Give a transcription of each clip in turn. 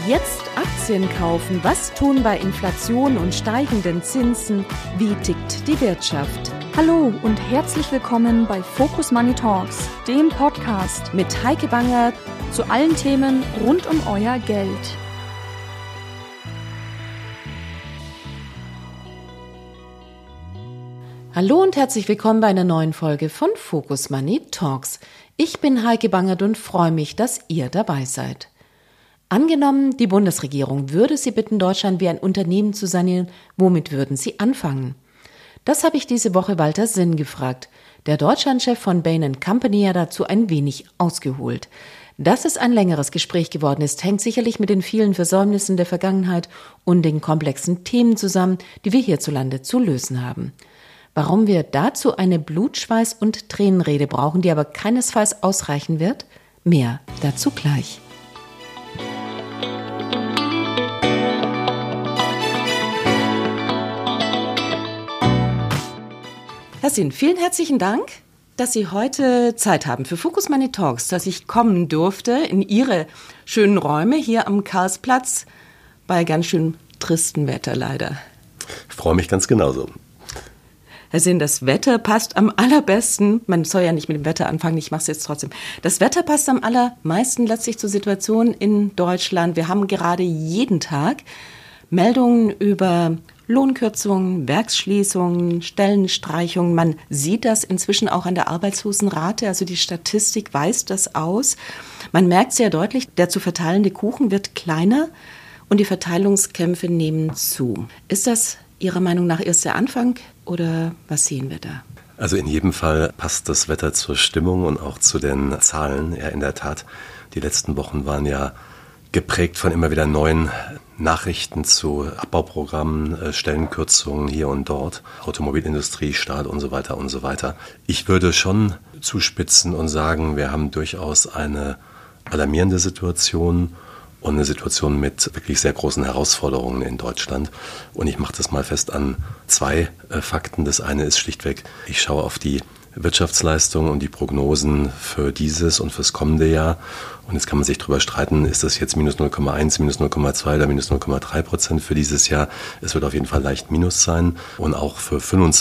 Jetzt Aktien kaufen. Was tun bei Inflation und steigenden Zinsen? Wie tickt die Wirtschaft? Hallo und herzlich willkommen bei Focus Money Talks, dem Podcast Mit Heike Banger zu allen Themen rund um euer Geld. Hallo und herzlich willkommen bei einer neuen Folge von Focus Money Talks. Ich bin Heike Bangert und freue mich, dass ihr dabei seid. Angenommen, die Bundesregierung würde Sie bitten, Deutschland wie ein Unternehmen zu sanieren, womit würden Sie anfangen? Das habe ich diese Woche Walter Sinn gefragt. Der Deutschlandchef von Bain & Company hat dazu ein wenig ausgeholt. Dass es ein längeres Gespräch geworden ist, hängt sicherlich mit den vielen Versäumnissen der Vergangenheit und den komplexen Themen zusammen, die wir hierzulande zu lösen haben. Warum wir dazu eine Blutschweiß- und Tränenrede brauchen, die aber keinesfalls ausreichen wird? Mehr dazu gleich. Herr Sinn, vielen herzlichen Dank, dass Sie heute Zeit haben für Focus Money Talks, dass ich kommen durfte in Ihre schönen Räume hier am Karlsplatz bei ganz schön tristem Wetter leider. Ich freue mich ganz genauso. Herr Sinn, das Wetter passt am allerbesten, man soll ja nicht mit dem Wetter anfangen, ich mache es jetzt trotzdem. Das Wetter passt am allermeisten letztlich zur Situation in Deutschland. Wir haben gerade jeden Tag Meldungen über Lohnkürzungen, Werksschließungen, Stellenstreichungen. Man sieht das inzwischen auch an der Arbeitslosenrate, also die Statistik weist das aus. Man merkt sehr deutlich, der zu verteilende Kuchen wird kleiner und die Verteilungskämpfe nehmen zu. Ist das Ihrer Meinung nach erst der Anfang oder was sehen wir da? Also in jedem Fall passt das Wetter zur Stimmung und auch zu den Zahlen. Ja, in der Tat, die letzten Wochen waren ja geprägt von immer wieder neuen Nachrichten zu Abbauprogrammen, Stellenkürzungen hier und dort, Automobilindustrie, Stahl und so weiter und so weiter. Ich würde schon zuspitzen und sagen, wir haben durchaus eine alarmierende Situation und eine Situation mit wirklich sehr großen Herausforderungen in Deutschland. Und ich mache das mal fest an zwei Fakten. Das eine ist schlichtweg, ich schaue auf die Wirtschaftsleistung und die Prognosen für dieses und fürs kommende Jahr. Und jetzt kann man sich darüber streiten, ist das jetzt minus 0,1, minus 0,2 oder minus 0,3% für dieses Jahr. Es wird auf jeden Fall leicht minus sein. Und auch für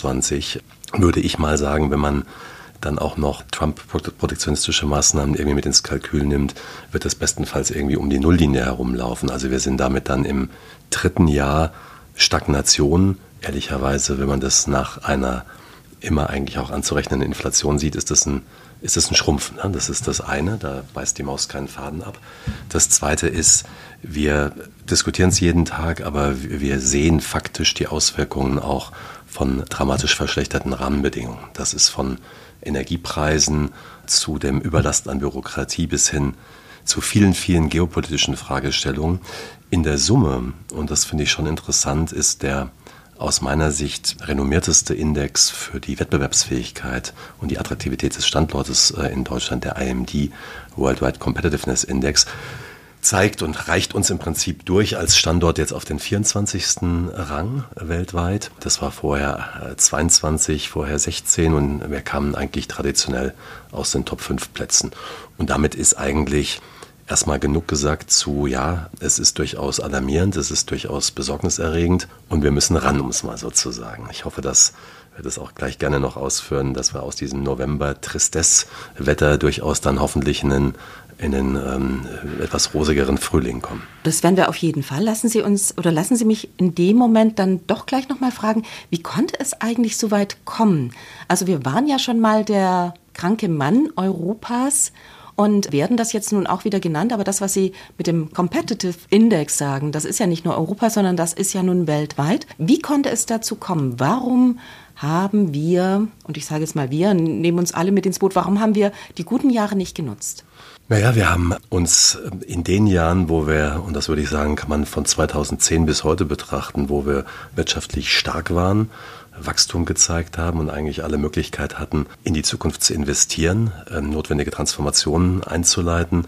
25 würde ich mal sagen, wenn man dann auch noch Trump-protektionistische Maßnahmen irgendwie mit ins Kalkül nimmt, wird das bestenfalls irgendwie um die Nulllinie herumlaufen. Also wir sind damit dann im dritten Jahr Stagnation. Ehrlicherweise, wenn man das nach einer immer eigentlich auch anzurechnenden Inflation sieht, ist das ein Schrumpfen. Ne? Das ist das eine, da beißt die Maus keinen Faden ab. Das zweite ist, wir diskutieren es jeden Tag, aber wir sehen faktisch die Auswirkungen auch von dramatisch verschlechterten Rahmenbedingungen. Das ist von Energiepreisen zu dem Überlast an Bürokratie bis hin zu vielen, vielen geopolitischen Fragestellungen. In der Summe, und das finde ich schon interessant, ist der aus meiner Sicht renommierteste Index für die Wettbewerbsfähigkeit und die Attraktivität des Standortes in Deutschland, der IMD Worldwide Competitiveness Index, zeigt und reicht uns im Prinzip durch als Standort jetzt auf den 24. Rang weltweit. Das war vorher 22, vorher 16 und wir kamen eigentlich traditionell aus den Top 5 Plätzen. Und damit ist eigentlich erstmal genug gesagt zu, ja, es ist durchaus alarmierend, es ist durchaus besorgniserregend und wir müssen ran, um es mal so zu sagen. Ich hoffe, dass wir das auch gleich gerne noch ausführen, dass wir aus diesem November-Tristesse-Wetter durchaus dann hoffentlich in den etwas rosigeren Frühling kommen. Das werden wir auf jeden Fall. Lassen Sie mich in dem Moment dann doch gleich nochmal fragen, wie konnte es eigentlich so weit kommen? Also wir waren ja schon mal der kranke Mann Europas und werden das jetzt nun auch wieder genannt, aber das, was Sie mit dem Competitive Index sagen, das ist ja nicht nur Europa, sondern das ist ja nun weltweit. Wie konnte es dazu kommen? Warum haben wir, und ich sage jetzt mal wir, nehmen uns alle mit ins Boot, warum haben wir die guten Jahre nicht genutzt? Naja, wir haben uns in den Jahren, wo wir, und das würde ich sagen, kann man von 2010 bis heute betrachten, wo wir wirtschaftlich stark waren, Wachstum gezeigt haben und eigentlich alle Möglichkeit hatten, in die Zukunft zu investieren, notwendige Transformationen einzuleiten,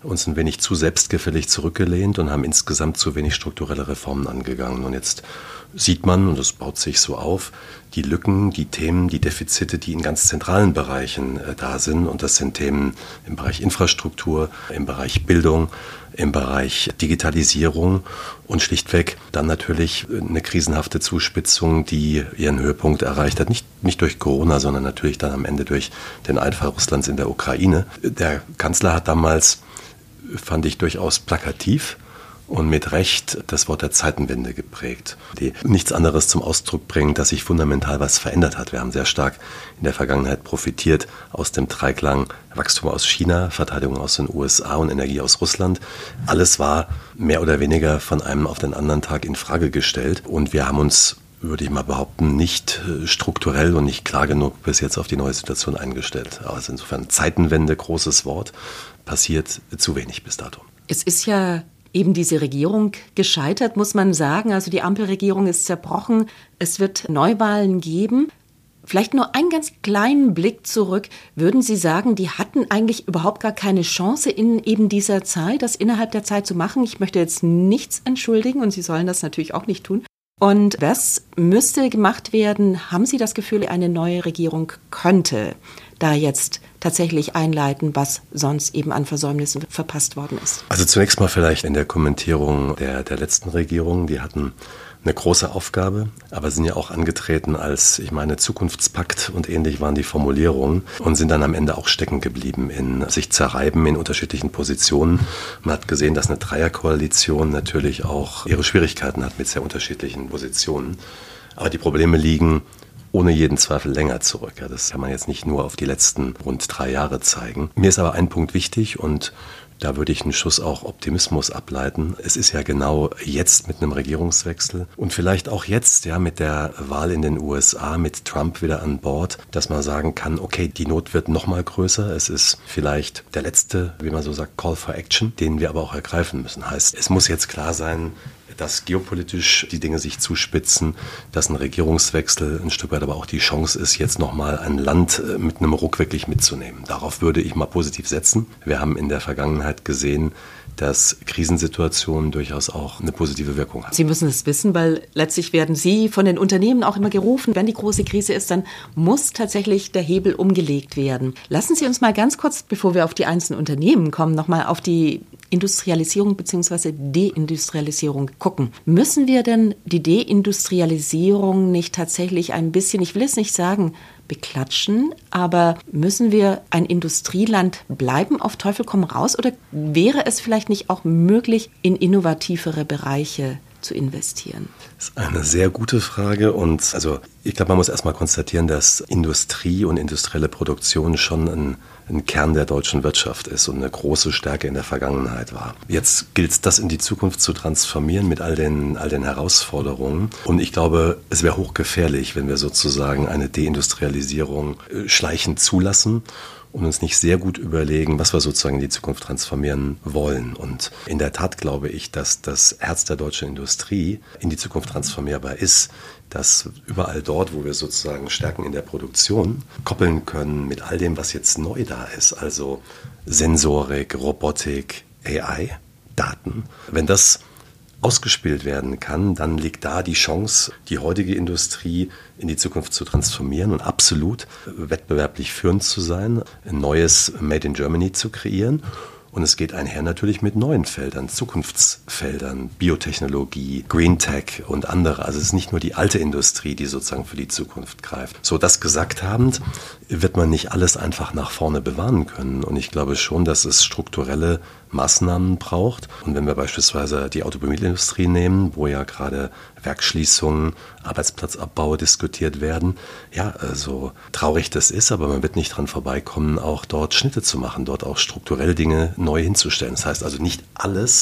uns ein wenig zu selbstgefällig zurückgelehnt und haben insgesamt zu wenig strukturelle Reformen angegangen. Und jetzt sieht man, und das baut sich so auf, die Lücken, die Themen, die Defizite, die in ganz zentralen Bereichen da sind. Und das sind Themen im Bereich Infrastruktur, im Bereich Bildung, im Bereich Digitalisierung und schlichtweg dann natürlich eine krisenhafte Zuspitzung, die ihren Höhepunkt erreicht hat. Nicht durch Corona, sondern natürlich dann am Ende durch den Einfall Russlands in der Ukraine. Der Kanzler hat damals, fand ich, durchaus plakativ und mit Recht das Wort der Zeitenwende geprägt, die nichts anderes zum Ausdruck bringt, dass sich fundamental was verändert hat. Wir haben sehr stark in der Vergangenheit profitiert aus dem Dreiklang Wachstum aus China, Verteidigung aus den USA und Energie aus Russland. Alles war mehr oder weniger von einem auf den anderen Tag in Frage gestellt und wir haben uns, würde ich mal behaupten, nicht strukturell und nicht klar genug bis jetzt auf die neue Situation eingestellt. Also insofern Zeitenwende, großes Wort, passiert zu wenig bis dato. Es ist ja eben diese Regierung gescheitert, muss man sagen. Also die Ampelregierung ist zerbrochen. Es wird Neuwahlen geben. Vielleicht nur einen ganz kleinen Blick zurück. Würden Sie sagen, die hatten eigentlich überhaupt gar keine Chance in eben dieser Zeit, das innerhalb der Zeit zu machen? Ich möchte jetzt nichts entschuldigen und Sie sollen das natürlich auch nicht tun. Und was müsste gemacht werden? Haben Sie das Gefühl, eine neue Regierung könnte da jetzt tatsächlich einleiten, was sonst eben an Versäumnissen verpasst worden ist? Also zunächst mal vielleicht in der Kommentierung der letzten Regierung. Die hatten eine große Aufgabe, aber sind ja auch angetreten als, ich meine, Zukunftspakt und ähnlich waren die Formulierungen und sind dann am Ende auch stecken geblieben in sich zerreiben in unterschiedlichen Positionen. Man hat gesehen, dass eine Dreierkoalition natürlich auch ihre Schwierigkeiten hat mit sehr unterschiedlichen Positionen. Aber die Probleme liegen ohne jeden Zweifel länger zurück. Ja, das kann man jetzt nicht nur auf die letzten rund 3 Jahre zeigen. Mir ist aber ein Punkt wichtig und da würde ich einen Schuss auch Optimismus ableiten. Es ist ja genau jetzt mit einem Regierungswechsel und vielleicht auch jetzt ja mit der Wahl in den USA, mit Trump wieder an Bord, dass man sagen kann, okay, die Not wird noch mal größer. Es ist vielleicht der letzte, wie man so sagt, Call for Action, den wir aber auch ergreifen müssen. Heißt, es muss jetzt klar sein, dass geopolitisch die Dinge sich zuspitzen, dass ein Regierungswechsel ein Stück weit aber auch die Chance ist, jetzt nochmal ein Land mit einem Ruck wirklich mitzunehmen. Darauf würde ich mal positiv setzen. Wir haben in der Vergangenheit gesehen, dass Krisensituationen durchaus auch eine positive Wirkung haben. Sie müssen es wissen, weil letztlich werden Sie von den Unternehmen auch immer gerufen, wenn die große Krise ist, dann muss tatsächlich der Hebel umgelegt werden. Lassen Sie uns mal ganz kurz, bevor wir auf die einzelnen Unternehmen kommen, nochmal auf die Industrialisierung bzw. Deindustrialisierung gucken. Müssen wir denn die Deindustrialisierung nicht tatsächlich ein bisschen, ich will es nicht sagen, beklatschen, aber müssen wir ein Industrieland bleiben, auf Teufel komm raus, oder wäre es vielleicht nicht auch möglich, in innovativere Bereiche zu investieren? Das ist eine sehr gute Frage und also ich glaube, man muss erstmal konstatieren, dass Industrie und industrielle Produktion schon ein Kern der deutschen Wirtschaft ist und eine große Stärke in der Vergangenheit war. Jetzt gilt es, das in die Zukunft zu transformieren mit all den Herausforderungen. Und ich glaube, es wäre hochgefährlich, wenn wir sozusagen eine Deindustrialisierung schleichend zulassen und uns nicht sehr gut überlegen, was wir sozusagen in die Zukunft transformieren wollen. Und in der Tat glaube ich, dass das Herz der deutschen Industrie in die Zukunft transformierbar ist, dass überall dort, wo wir sozusagen Stärken in der Produktion koppeln können mit all dem, was jetzt neu da ist, also Sensorik, Robotik, AI, Daten, wenn das ausgespielt werden kann, dann liegt da die Chance, die heutige Industrie in die Zukunft zu transformieren und absolut wettbewerblich führend zu sein, ein neues Made in Germany zu kreieren. Und es geht einher natürlich mit neuen Feldern, Zukunftsfeldern, Biotechnologie, Green Tech und andere. Also es ist nicht nur die alte Industrie, die sozusagen für die Zukunft greift. So, das gesagt habend, wird man nicht alles einfach nach vorne bewahren können. Und ich glaube schon, dass es strukturelle Maßnahmen braucht. Und wenn wir beispielsweise die Automobilindustrie nehmen, wo ja gerade Werksschließungen, Arbeitsplatzabbau diskutiert werden, ja, so traurig das ist, aber man wird nicht dran vorbeikommen, auch dort Schnitte zu machen, dort auch strukturell Dinge neu hinzustellen. Das heißt also nicht alles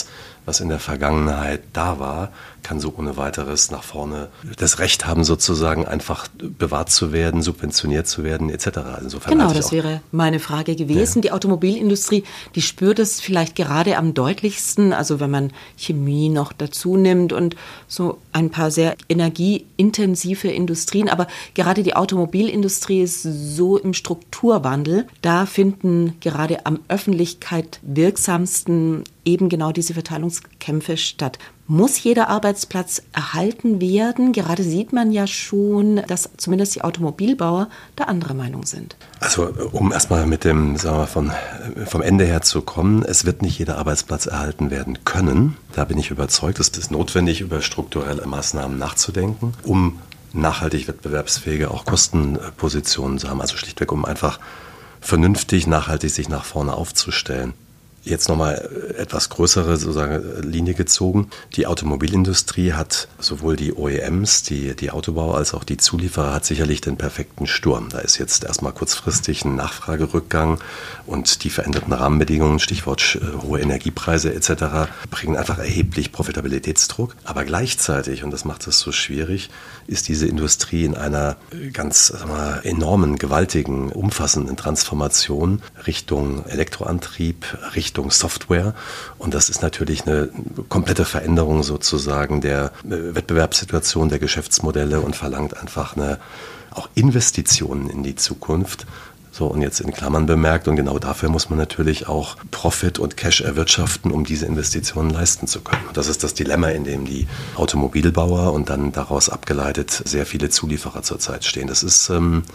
was in der Vergangenheit da war, kann so ohne weiteres nach vorne das Recht haben, sozusagen einfach bewahrt zu werden, subventioniert zu werden, etc. Insofern genau, das wäre meine Frage gewesen. Ja. Die Automobilindustrie, die spürt es vielleicht gerade am deutlichsten, also wenn man Chemie noch dazu nimmt und so ein paar sehr energieintensive Industrien, aber gerade die Automobilindustrie ist so im Strukturwandel, da finden gerade am Öffentlichkeit wirksamsten eben genau diese Verteilungskämpfe statt. Muss jeder Arbeitsplatz erhalten werden? Gerade sieht man ja schon, dass zumindest die Automobilbauer da anderer Meinung sind. Also um erstmal mit dem, sagen wir, vom Ende her zu kommen, es wird nicht jeder Arbeitsplatz erhalten werden können. Da bin ich überzeugt, es ist notwendig, über strukturelle Maßnahmen nachzudenken, um nachhaltig wettbewerbsfähige auch Kostenpositionen zu haben. Also schlichtweg, um einfach vernünftig, nachhaltig sich nach vorne aufzustellen. Jetzt nochmal etwas größere sozusagen Linie gezogen. Die Automobilindustrie hat sowohl die OEMs, die Autobauer, als auch die Zulieferer hat sicherlich den perfekten Sturm. Da ist jetzt erstmal kurzfristig ein Nachfragerückgang und die veränderten Rahmenbedingungen, Stichwort hohe Energiepreise etc., bringen einfach erheblich Profitabilitätsdruck. Aber gleichzeitig, und das macht es so schwierig, ist diese Industrie in einer ganz enormen, gewaltigen, umfassenden Transformation Richtung Elektroantrieb, Richtung Software. Und das ist natürlich eine komplette Veränderung sozusagen der Wettbewerbssituation, der Geschäftsmodelle und verlangt einfach auch Investitionen in die Zukunft. So, und jetzt in Klammern bemerkt, und genau dafür muss man natürlich auch Profit und Cash erwirtschaften, um diese Investitionen leisten zu können. Und das ist das Dilemma, in dem die Automobilbauer und dann daraus abgeleitet sehr viele Zulieferer zurzeit stehen. Das ist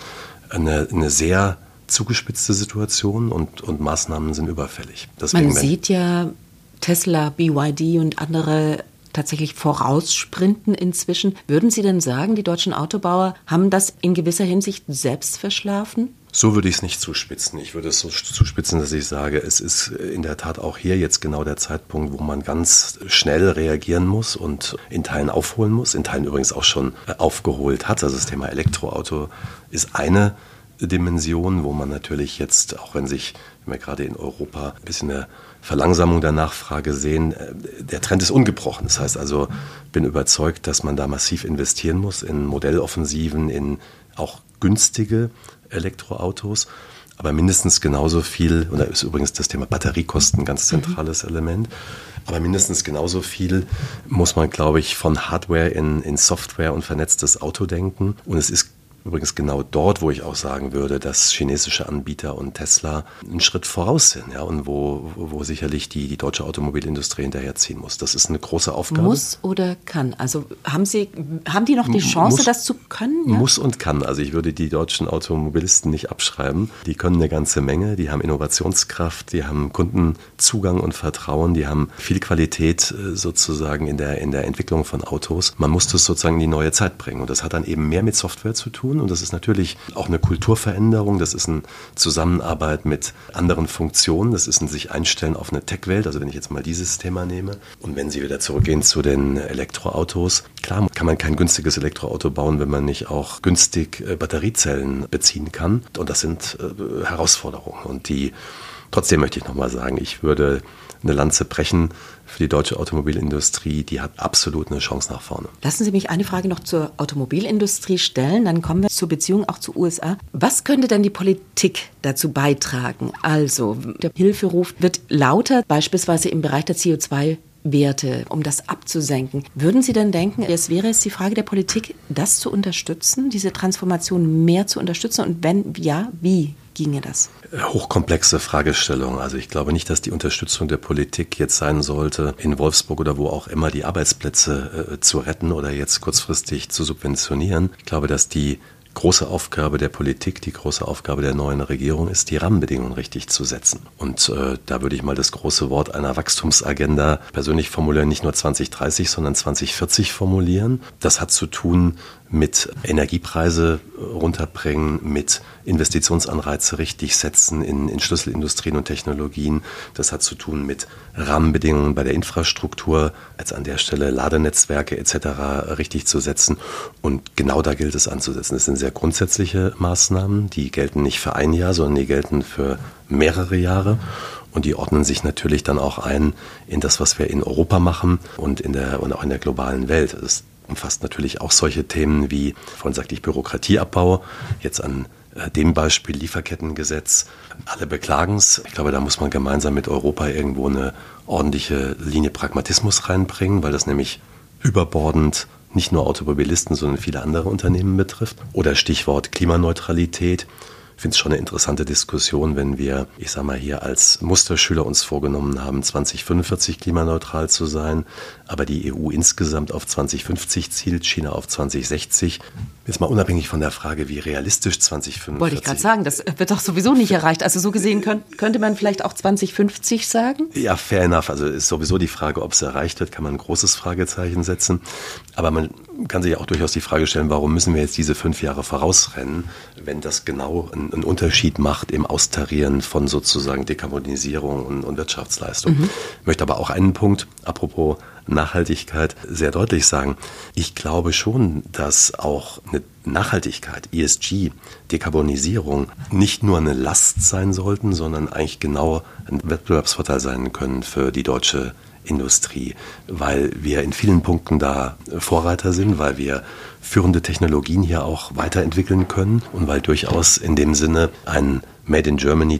eine sehr zugespitzte Situation und Maßnahmen sind überfällig. Deswegen, man sieht ja Tesla, BYD und andere tatsächlich voraussprinten inzwischen. Würden Sie denn sagen, die deutschen Autobauer haben das in gewisser Hinsicht selbst verschlafen? So würde ich es nicht zuspitzen. Ich würde es so zuspitzen, dass ich sage, es ist in der Tat auch hier jetzt genau der Zeitpunkt, wo man ganz schnell reagieren muss und in Teilen aufholen muss, in Teilen übrigens auch schon aufgeholt hat. Also das Thema Elektroauto ist eine Dimension, wo man natürlich jetzt, auch wenn wir gerade in Europa ein bisschen eine Verlangsamung der Nachfrage sehen, der Trend ist ungebrochen. Das heißt also, bin überzeugt, dass man da massiv investieren muss in Modelloffensiven, in auch günstige Elektroautos, aber mindestens genauso viel, und da ist übrigens das Thema Batteriekosten ein ganz zentrales Element, aber mindestens genauso viel muss man, glaube ich, von Hardware in Software und vernetztes Auto denken. Und es ist übrigens genau dort, wo ich auch sagen würde, dass chinesische Anbieter und Tesla einen Schritt voraus sind, ja, und wo sicherlich die deutsche Automobilindustrie hinterherziehen muss. Das ist eine große Aufgabe. Muss oder kann? Also haben die noch die Chance, das zu können? Ja? Muss und kann. Also ich würde die deutschen Automobilisten nicht abschreiben. Die können eine ganze Menge, die haben Innovationskraft, die haben Kundenzugang und Vertrauen, die haben viel Qualität sozusagen in der Entwicklung von Autos. Man muss das sozusagen in die neue Zeit bringen. Und das hat dann eben mehr mit Software zu tun. Und das ist natürlich auch eine Kulturveränderung. Das ist eine Zusammenarbeit mit anderen Funktionen. Das ist ein sich einstellen auf eine Tech-Welt. Also wenn ich jetzt mal dieses Thema nehme. Und wenn Sie wieder zurückgehen zu den Elektroautos. Klar kann man kein günstiges Elektroauto bauen, wenn man nicht auch günstig Batteriezellen beziehen kann. Und das sind Herausforderungen. Und trotzdem möchte ich nochmal sagen, ich würde eine Lanze brechen für die deutsche Automobilindustrie, die hat absolut eine Chance nach vorne. Lassen Sie mich eine Frage noch zur Automobilindustrie stellen, dann kommen wir zur Beziehung auch zu USA. Was könnte denn die Politik dazu beitragen? Also, der Hilferuf wird lauter, beispielsweise im Bereich der CO2-Werte, um das abzusenken. Würden Sie denn denken, es wäre jetzt die Frage der Politik, das zu unterstützen, diese Transformation mehr zu unterstützen? Und wenn ja, wie ginge das? Hochkomplexe Fragestellung. Also ich glaube nicht, dass die Unterstützung der Politik jetzt sein sollte, in Wolfsburg oder wo auch immer die Arbeitsplätze zu retten oder jetzt kurzfristig zu subventionieren. Ich glaube, dass die große Aufgabe der Politik, die große Aufgabe der neuen Regierung ist, die Rahmenbedingungen richtig zu setzen. Und da würde ich mal das große Wort einer Wachstumsagenda persönlich formulieren, nicht nur 2030, sondern 2040 formulieren. Das hat zu tun mit Energiepreise runterbringen, mit Investitionsanreize richtig setzen in Schlüsselindustrien und Technologien. Das hat zu tun mit Rahmenbedingungen bei der Infrastruktur, als an der Stelle Ladenetzwerke etc. richtig zu setzen. Und genau da gilt es anzusetzen. Das sind sehr grundsätzliche Maßnahmen, die gelten nicht für ein Jahr, sondern die gelten für mehrere Jahre. Und die ordnen sich natürlich dann auch ein in das, was wir in Europa machen und auch in der globalen Welt. Das umfasst natürlich auch solche Themen wie, vorhin sagte ich, Bürokratieabbau, jetzt an dem Beispiel Lieferkettengesetz. Alle beklagen es. Ich glaube, da muss man gemeinsam mit Europa irgendwo eine ordentliche Linie Pragmatismus reinbringen, weil das nämlich überbordend nicht nur Automobilisten, sondern viele andere Unternehmen betrifft. Oder Stichwort Klimaneutralität. Ich finde es schon eine interessante Diskussion, wenn wir, ich sage mal hier als Musterschüler uns vorgenommen haben, 2045 klimaneutral zu sein, aber die EU insgesamt auf 2050 zielt, China auf 2060. Jetzt mal unabhängig von der Frage, wie realistisch 2045... Wollte ich gerade sagen, das wird doch sowieso nicht erreicht. Also so gesehen könnte man vielleicht auch 2050 sagen? Ja, fair enough. Also ist sowieso die Frage, ob es erreicht wird, kann man ein großes Fragezeichen setzen. Aber man kann sich auch durchaus die Frage stellen, warum müssen wir jetzt diese 5 Jahre vorausrennen, wenn das genau einen Unterschied macht im Austarieren von sozusagen Dekarbonisierung und Wirtschaftsleistung. Ich möchte aber auch einen Punkt, apropos Nachhaltigkeit, sehr deutlich sagen. Ich glaube schon, dass auch eine Nachhaltigkeit, ESG, Dekarbonisierung nicht nur eine Last sein sollten, sondern eigentlich genau ein Wettbewerbsvorteil sein können für die deutsche Industrie, weil wir in vielen Punkten da Vorreiter sind, weil wir führende Technologien hier auch weiterentwickeln können und weil durchaus in dem Sinne ein Made in Germany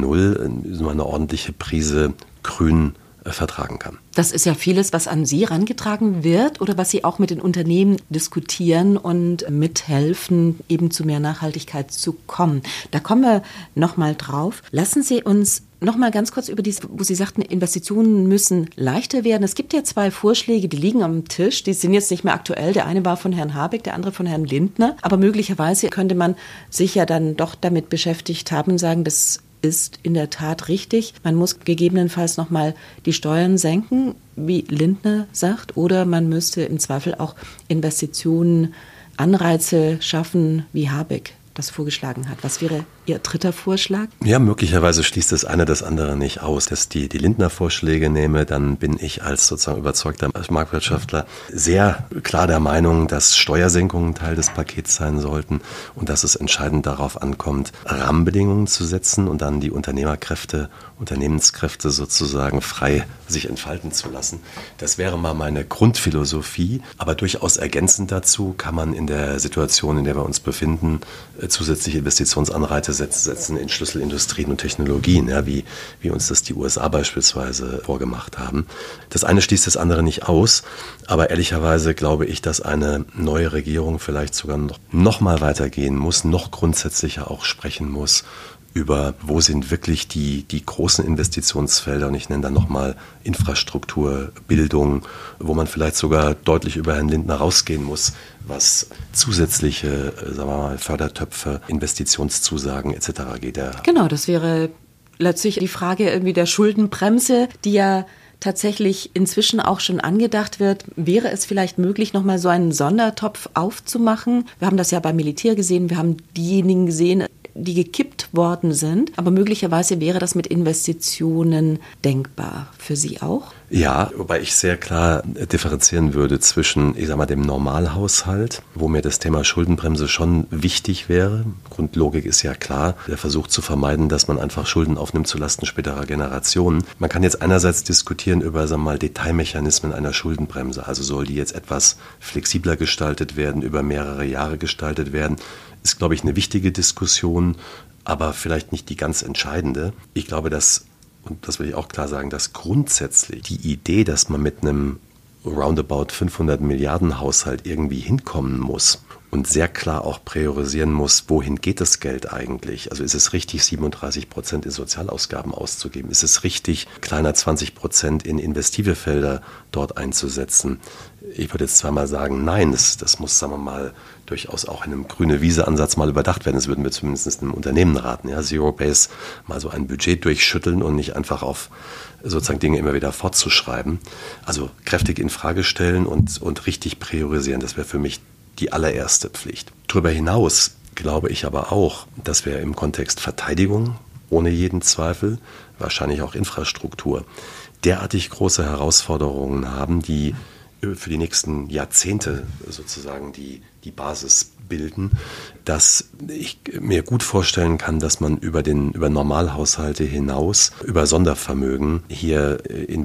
2.0 eine ordentliche Prise grün vertragen kann. Das ist ja vieles, was an Sie herangetragen wird oder was Sie auch mit den Unternehmen diskutieren und mithelfen, eben zu mehr Nachhaltigkeit zu kommen. Da kommen wir nochmal drauf. Lassen Sie uns nochmal ganz kurz über dies, wo Sie sagten, Investitionen müssen leichter werden. Es gibt ja 2 Vorschläge, die liegen am Tisch. Die sind jetzt nicht mehr aktuell. Der eine war von Herrn Habeck, der andere von Herrn Lindner. Aber möglicherweise könnte man sich ja dann doch damit beschäftigt haben und sagen, das ist in der Tat richtig. Man muss gegebenenfalls nochmal die Steuern senken, wie Lindner sagt, oder man müsste im Zweifel auch Investitionen, Anreize schaffen, wie Habeck das vorgeschlagen hat. Was wäre Ihr dritter Vorschlag? Ja, möglicherweise schließt das eine das andere nicht aus. Dass die Lindner-Vorschläge nehme, dann bin ich als sozusagen überzeugter Marktwirtschaftler sehr klar der Meinung, dass Steuersenkungen Teil des Pakets sein sollten und dass es entscheidend darauf ankommt, Rahmenbedingungen zu setzen und dann die Unternehmenskräfte sozusagen frei sich entfalten zu lassen. Das wäre mal meine Grundphilosophie, aber durchaus ergänzend dazu kann man in der Situation, in der wir uns befinden, zusätzliche Investitionsanreize setzen in Schlüsselindustrien und Technologien, ja, wie uns das die USA beispielsweise vorgemacht haben. Das eine schließt das andere nicht aus, aber ehrlicherweise glaube ich, dass eine neue Regierung vielleicht sogar noch mal weitergehen muss, noch grundsätzlicher auch sprechen muss über, wo sind wirklich die großen Investitionsfelder, und ich nenne dann nochmal Infrastruktur, Bildung, wo man vielleicht sogar deutlich über Herrn Lindner rausgehen muss, was zusätzliche, sagen wir mal, Fördertöpfe, Investitionszusagen etc. geht. Genau, das wäre letztlich die Frage irgendwie der Schuldenbremse, die ja tatsächlich inzwischen auch schon angedacht wird. Wäre es vielleicht möglich, nochmal so einen Sondertopf aufzumachen? Wir haben das ja beim Militär gesehen, wir haben diejenigen gesehen, die gekippt worden sind. Aber möglicherweise wäre das mit Investitionen denkbar. Für Sie auch? Ja, wobei ich sehr klar differenzieren würde zwischen, ich sag mal, dem Normalhaushalt, wo mir das Thema Schuldenbremse schon wichtig wäre. Grundlogik ist ja klar, der Versuch zu vermeiden, dass man einfach Schulden aufnimmt zulasten späterer Generationen. Man kann jetzt einerseits diskutieren über, sagen wir mal, Detailmechanismen einer Schuldenbremse. Also soll die jetzt etwas flexibler gestaltet werden, über mehrere Jahre gestaltet werden. Ist, glaube ich, eine wichtige Diskussion, aber vielleicht nicht die ganz entscheidende. Ich glaube, und das will ich auch klar sagen, dass grundsätzlich die Idee, dass man mit einem roundabout 500 Milliarden Haushalt irgendwie hinkommen muss und sehr klar auch priorisieren muss, wohin geht das Geld eigentlich? Also ist es richtig, 37% in Sozialausgaben auszugeben? Ist es richtig, kleiner 20% in investive Felder dort einzusetzen? Ich würde jetzt zweimal sagen, nein, das muss, sagen wir mal, durchaus auch in einem Grüne-Wiese-Ansatz mal überdacht werden. Das würden wir zumindest einem Unternehmen raten. Ja, Zero-Base, mal so ein Budget durchschütteln und nicht einfach auf sozusagen Dinge immer wieder fortzuschreiben. Also kräftig in Frage stellen und richtig priorisieren. Das wäre für mich die allererste Pflicht. Darüber hinaus glaube ich aber auch, dass wir im Kontext Verteidigung ohne jeden Zweifel, wahrscheinlich auch Infrastruktur, derartig große Herausforderungen haben, die für die nächsten Jahrzehnte sozusagen die Basis bilden, dass ich mir gut vorstellen kann, dass man über Normalhaushalte hinaus, über Sondervermögen hier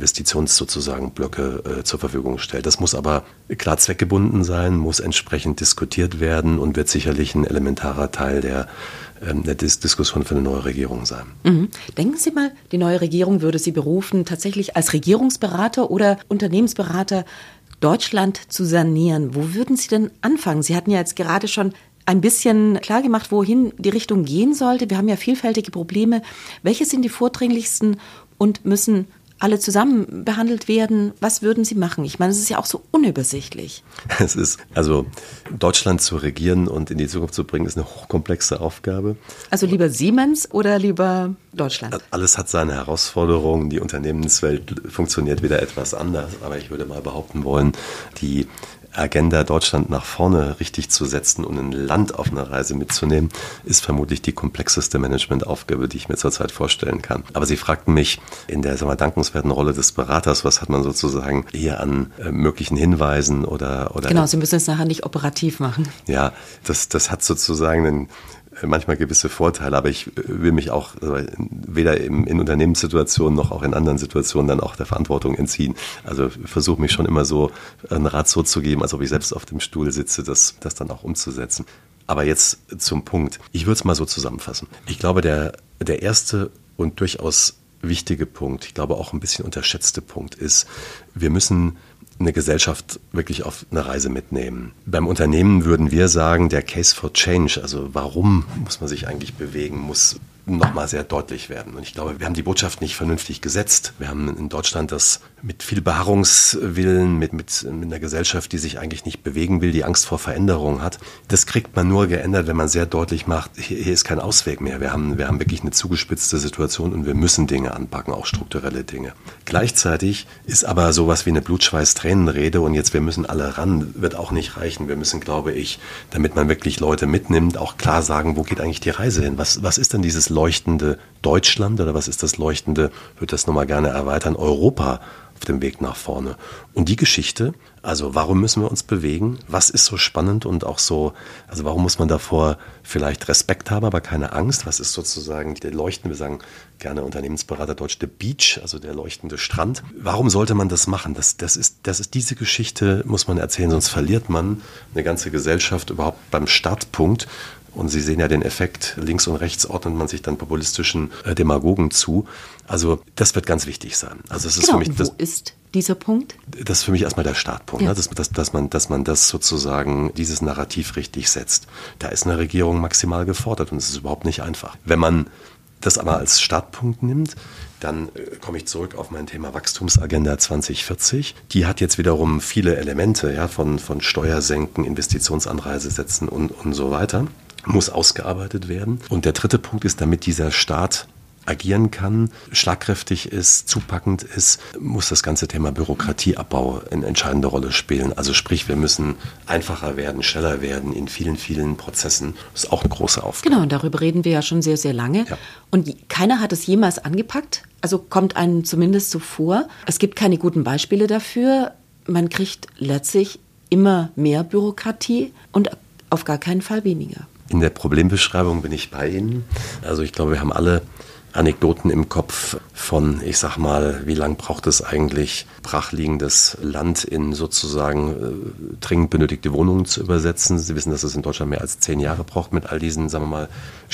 Blöcke zur Verfügung stellt. Das muss aber klar zweckgebunden sein, muss entsprechend diskutiert werden und wird sicherlich ein elementarer Teil der Diskussion für eine neue Regierung sein. Mhm. Denken Sie mal, die neue Regierung würde Sie berufen, tatsächlich als Regierungsberater oder Unternehmensberater Deutschland zu sanieren. Wo würden Sie denn anfangen? Sie hatten ja jetzt gerade schon ein bisschen klargemacht, wohin die Richtung gehen sollte. Wir haben ja vielfältige Probleme. Welche sind die vordringlichsten und müssen alle zusammen behandelt werden? Was würden Sie machen? Ich meine, es ist ja auch so unübersichtlich. Es ist, Deutschland zu regieren und in die Zukunft zu bringen, ist eine hochkomplexe Aufgabe. Also lieber Siemens oder lieber Deutschland? Alles hat seine Herausforderungen. Die Unternehmenswelt funktioniert wieder etwas anders. Aber ich würde mal behaupten wollen, die Agenda Deutschland nach vorne richtig zu setzen und ein Land auf eine Reise mitzunehmen, ist vermutlich die komplexeste Managementaufgabe, die ich mir zurzeit vorstellen kann. Aber Sie fragten mich in der dankenswerten Rolle des Beraters, was hat man sozusagen hier an möglichen Hinweisen oder Genau, Sie müssen es nachher nicht operativ machen. Ja, das hat sozusagen manchmal gewisse Vorteile, aber ich will mich auch weder in Unternehmenssituationen noch auch in anderen Situationen dann auch der Verantwortung entziehen. Also versuche mich schon immer so einen Rat so zu geben, als ob ich selbst auf dem Stuhl sitze, das dann auch umzusetzen. Aber jetzt zum Punkt. Ich würde es mal so zusammenfassen. Ich glaube, der erste und durchaus wichtige Punkt, ich glaube auch ein bisschen unterschätzte Punkt ist, wir müssen eine Gesellschaft wirklich auf eine Reise mitnehmen. Beim Unternehmen würden wir sagen, der Case for Change, also warum muss man sich eigentlich bewegen, muss nochmal sehr deutlich werden. Und ich glaube, wir haben die Botschaft nicht vernünftig gesetzt. Wir haben in Deutschland das mit viel Beharrungswillen, mit einer Gesellschaft, die sich eigentlich nicht bewegen will, die Angst vor Veränderung hat. Das kriegt man nur geändert, wenn man sehr deutlich macht, hier ist kein Ausweg mehr. Wir haben wirklich eine zugespitzte Situation und wir müssen Dinge anpacken, auch strukturelle Dinge. Gleichzeitig ist aber sowas wie eine Blutschweiß-Tränenrede und jetzt wir müssen alle ran, wird auch nicht reichen. Wir müssen, glaube ich, damit man wirklich Leute mitnimmt, auch klar sagen, wo geht eigentlich die Reise hin? Was ist denn dieses leuchtende Deutschland oder was ist das leuchtende, würde das nochmal gerne erweitern, Europa auf dem Weg nach vorne? Und die Geschichte, also warum müssen wir uns bewegen? Was ist so spannend und auch so, also warum muss man davor vielleicht Respekt haben, aber keine Angst? Was ist sozusagen der leuchtende, wir sagen gerne Unternehmensberater Deutsch, der Beach, also der leuchtende Strand? Warum sollte man das machen? Das ist diese Geschichte, muss man erzählen, sonst verliert man eine ganze Gesellschaft überhaupt beim Startpunkt. Und Sie sehen ja den Effekt, links und rechts ordnet man sich dann populistischen Demagogen zu. Also das wird ganz wichtig sein. Also es ist für mich, wo ist dieser Punkt? Das ist für mich erstmal der Startpunkt, ja. Dass man das sozusagen, dieses Narrativ richtig setzt. Da ist eine Regierung maximal gefordert und es ist überhaupt nicht einfach. Wenn man das aber als Startpunkt nimmt, dann komme ich zurück auf mein Thema Wachstumsagenda 2040. Die hat jetzt wiederum viele Elemente, ja, von Steuersenken, Investitionsanreize setzen und so weiter. Muss ausgearbeitet werden. Und der dritte Punkt ist, damit dieser Staat agieren kann, schlagkräftig ist, zupackend ist, muss das ganze Thema Bürokratieabbau eine entscheidende Rolle spielen. Also sprich, wir müssen einfacher werden, schneller werden in vielen, vielen Prozessen. Das ist auch eine große Aufgabe. Genau, und darüber reden wir ja schon sehr, sehr lange. Ja. Und keiner hat es jemals angepackt. Also kommt einem zumindest so vor. Es gibt keine guten Beispiele dafür. Man kriegt letztlich immer mehr Bürokratie und auf gar keinen Fall weniger. In der Problembeschreibung bin ich bei Ihnen. Also ich glaube, wir haben alle Anekdoten im Kopf von, ich sag mal, wie lang braucht es eigentlich, brachliegendes Land in sozusagen dringend benötigte Wohnungen zu übersetzen. Sie wissen, dass es in Deutschland mehr als 10 Jahre braucht mit all diesen, sagen wir mal,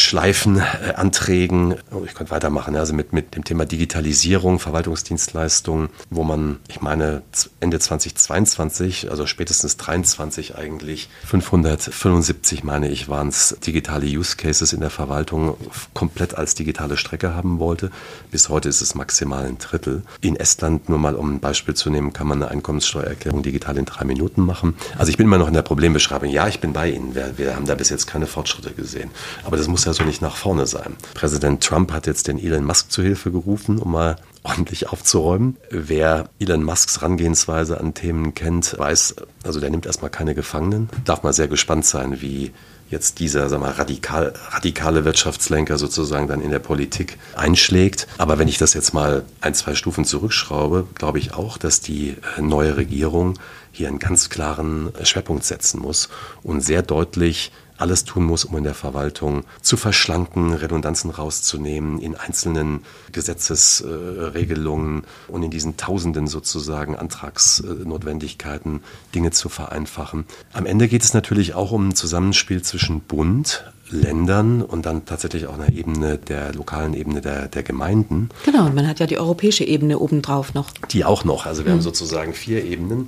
Schleifenanträgen. Ich könnte weitermachen, also mit dem Thema Digitalisierung, Verwaltungsdienstleistungen, wo man, ich meine, Ende 2022, also spätestens 23 eigentlich, 575, meine ich, waren es digitale Use Cases in der Verwaltung komplett als digitale Strecke haben wollte. Bis heute ist es maximal ein Drittel. In Estland, nur mal um ein Beispiel zu nehmen, kann man eine Einkommenssteuererklärung digital in 3 Minuten machen. Also ich bin immer noch in der Problembeschreibung. Ja, ich bin bei Ihnen. Wir haben da bis jetzt keine Fortschritte gesehen. Aber das muss ja so nicht nach vorne sein. Präsident Trump hat jetzt den Elon Musk zu Hilfe gerufen, um mal ordentlich aufzuräumen. Wer Elon Musks Herangehensweise an Themen kennt, weiß, also der nimmt erstmal keine Gefangenen. Darf mal sehr gespannt sein, wie jetzt dieser, radikale Wirtschaftslenker sozusagen dann in der Politik einschlägt. Aber wenn ich das jetzt mal 1-2 Stufen zurückschraube, glaube ich auch, dass die neue Regierung hier einen ganz klaren Schwerpunkt setzen muss und sehr deutlich alles tun muss, um in der Verwaltung zu verschlanken, Redundanzen rauszunehmen, in einzelnen Gesetzesregelungen und in diesen Tausenden sozusagen Antragsnotwendigkeiten Dinge zu vereinfachen. Am Ende geht es natürlich auch um ein Zusammenspiel zwischen Bund, Ländern und dann tatsächlich auch einer Ebene, der lokalen Ebene der Gemeinden. Genau, und man hat ja die europäische Ebene obendrauf noch. Die auch noch, also wir haben sozusagen 4 Ebenen,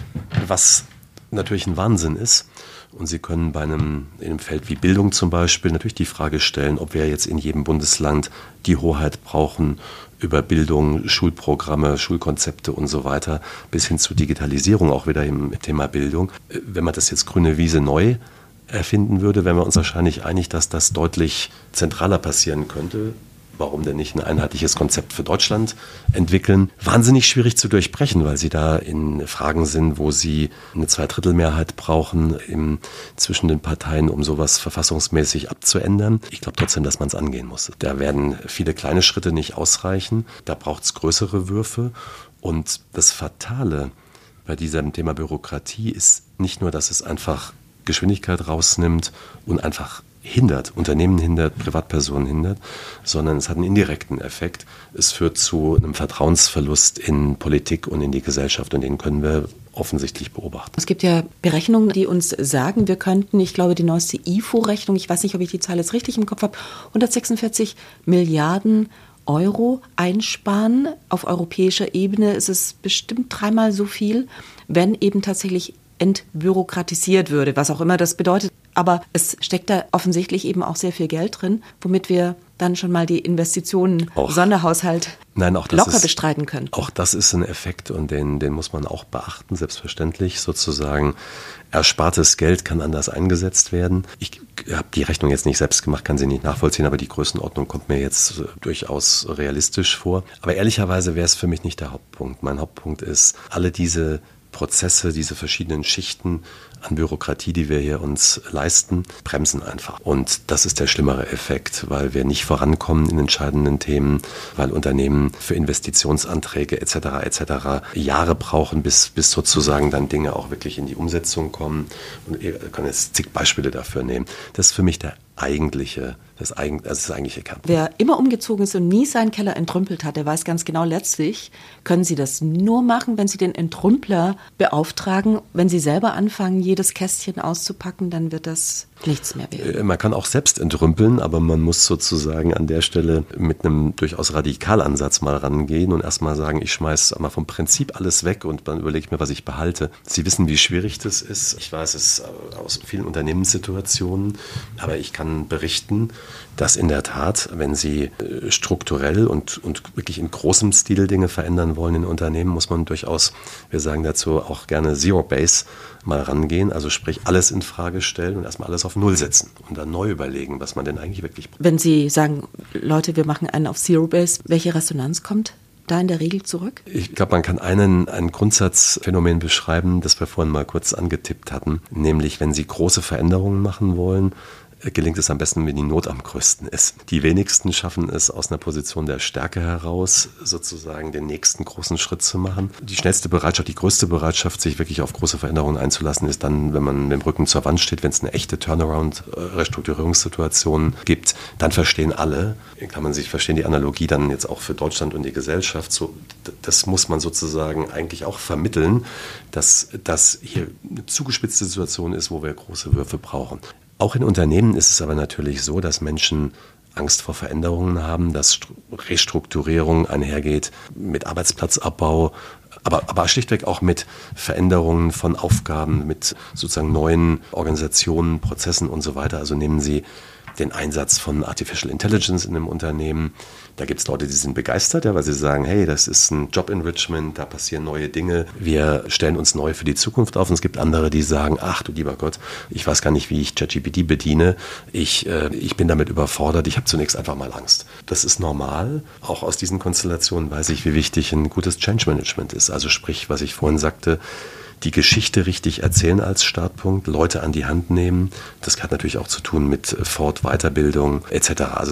was natürlich ein Wahnsinn ist. Und Sie können in einem Feld wie Bildung zum Beispiel natürlich die Frage stellen, ob wir jetzt in jedem Bundesland die Hoheit brauchen über Bildung, Schulprogramme, Schulkonzepte und so weiter, bis hin zu Digitalisierung auch wieder im Thema Bildung. Wenn man das jetzt grüne Wiese neu erfinden würde, wären wir uns wahrscheinlich einig, dass das deutlich zentraler passieren könnte. Warum denn nicht ein einheitliches Konzept für Deutschland entwickeln? Wahnsinnig schwierig zu durchbrechen, weil Sie da in Fragen sind, wo Sie eine 2/3 brauchen zwischen den Parteien, um sowas verfassungsmäßig abzuändern. Ich glaube trotzdem, dass man es angehen muss. Da werden viele kleine Schritte nicht ausreichen. Da braucht es größere Würfe. Und das Fatale bei diesem Thema Bürokratie ist nicht nur, dass es einfach Geschwindigkeit rausnimmt und einfach Unternehmen hindert, Privatpersonen hindert, sondern es hat einen indirekten Effekt. Es führt zu einem Vertrauensverlust in Politik und in die Gesellschaft und den können wir offensichtlich beobachten. Es gibt ja Berechnungen, die uns sagen, wir könnten, ich glaube, die neueste IFO-Rechnung, ich weiß nicht, ob ich die Zahl jetzt richtig im Kopf habe, 146 Milliarden Euro einsparen. Auf europäischer Ebene ist es bestimmt 3-mal so viel, wenn eben tatsächlich entbürokratisiert würde, was auch immer das bedeutet. Aber es steckt da offensichtlich eben auch sehr viel Geld drin, womit wir dann schon mal die Investitionen Sonderhaushalt locker bestreiten können. Auch das ist ein Effekt und den muss man auch beachten, selbstverständlich. Sozusagen erspartes Geld kann anders eingesetzt werden. Ich habe die Rechnung jetzt nicht selbst gemacht, kann sie nicht nachvollziehen, aber die Größenordnung kommt mir jetzt durchaus realistisch vor. Aber ehrlicherweise wäre es für mich nicht der Hauptpunkt. Mein Hauptpunkt ist, alle diese Prozesse, diese verschiedenen Schichten an Bürokratie, die wir hier uns leisten, bremsen einfach. Und das ist der schlimmere Effekt, weil wir nicht vorankommen in entscheidenden Themen, weil Unternehmen für Investitionsanträge etc. Jahre brauchen, bis sozusagen dann Dinge auch wirklich in die Umsetzung kommen. Und ihr könnt jetzt zig Beispiele dafür nehmen. Das ist für mich das eigentliche Kern. Wer immer umgezogen ist und nie seinen Keller entrümpelt hat, der weiß ganz genau, letztlich können Sie das nur machen, wenn Sie den Entrümpler beauftragen. Wenn Sie selber anfangen, jedes Kästchen auszupacken, dann wird das nichts mehr werden. Man kann auch selbst entrümpeln, aber man muss sozusagen an der Stelle mit einem durchaus Radikalansatz mal rangehen und erstmal sagen, ich schmeiße mal vom Prinzip alles weg und dann überlege ich mir, was ich behalte. Sie wissen, wie schwierig das ist. Ich weiß es aus vielen Unternehmenssituationen, aber ich kann berichten, dass in der Tat, wenn Sie strukturell und wirklich in großem Stil Dinge verändern wollen in Unternehmen, muss man durchaus, wir sagen dazu auch gerne Zero Base, mal rangehen, also sprich alles in Frage stellen und erstmal alles auf Null setzen und dann neu überlegen, was man denn eigentlich wirklich braucht. Wenn Sie sagen, Leute, wir machen einen auf Zero Base, welche Resonanz kommt da in der Regel zurück? Ich glaube, man kann ein Grundsatzphänomen beschreiben, das wir vorhin mal kurz angetippt hatten, nämlich wenn Sie große Veränderungen machen wollen, gelingt es am besten, wenn die Not am größten ist. Die wenigsten schaffen es aus einer Position der Stärke heraus, sozusagen den nächsten großen Schritt zu machen. Die schnellste Bereitschaft, die größte Bereitschaft, sich wirklich auf große Veränderungen einzulassen, ist dann, wenn man mit dem Rücken zur Wand steht, wenn es eine echte Turnaround-Restrukturierungssituation gibt, dann verstehen alle, verstehen die Analogie dann jetzt auch für Deutschland und die Gesellschaft, so, das muss man sozusagen eigentlich auch vermitteln, dass das hier eine zugespitzte Situation ist, wo wir große Würfe brauchen. Auch in Unternehmen ist es aber natürlich so, dass Menschen Angst vor Veränderungen haben, dass Restrukturierung einhergeht mit Arbeitsplatzabbau, aber schlichtweg auch mit Veränderungen von Aufgaben, mit sozusagen neuen Organisationen, Prozessen und so weiter. Also nehmen Sie den Einsatz von Artificial Intelligence in einem Unternehmen. Da gibt es Leute, die sind begeistert, weil sie sagen, hey, das ist ein Job-Enrichment, da passieren neue Dinge, wir stellen uns neu für die Zukunft auf. Und es gibt andere, die sagen, ach du lieber Gott, ich weiß gar nicht, wie ich ChatGPT bediene, ich bin damit überfordert, ich habe zunächst einfach mal Angst. Das ist normal. Auch aus diesen Konstellationen weiß ich, wie wichtig ein gutes Change-Management ist. Also sprich, was ich vorhin sagte, die Geschichte richtig erzählen als Startpunkt, Leute an die Hand nehmen. Das hat natürlich auch zu tun mit Weiterbildung etc. Also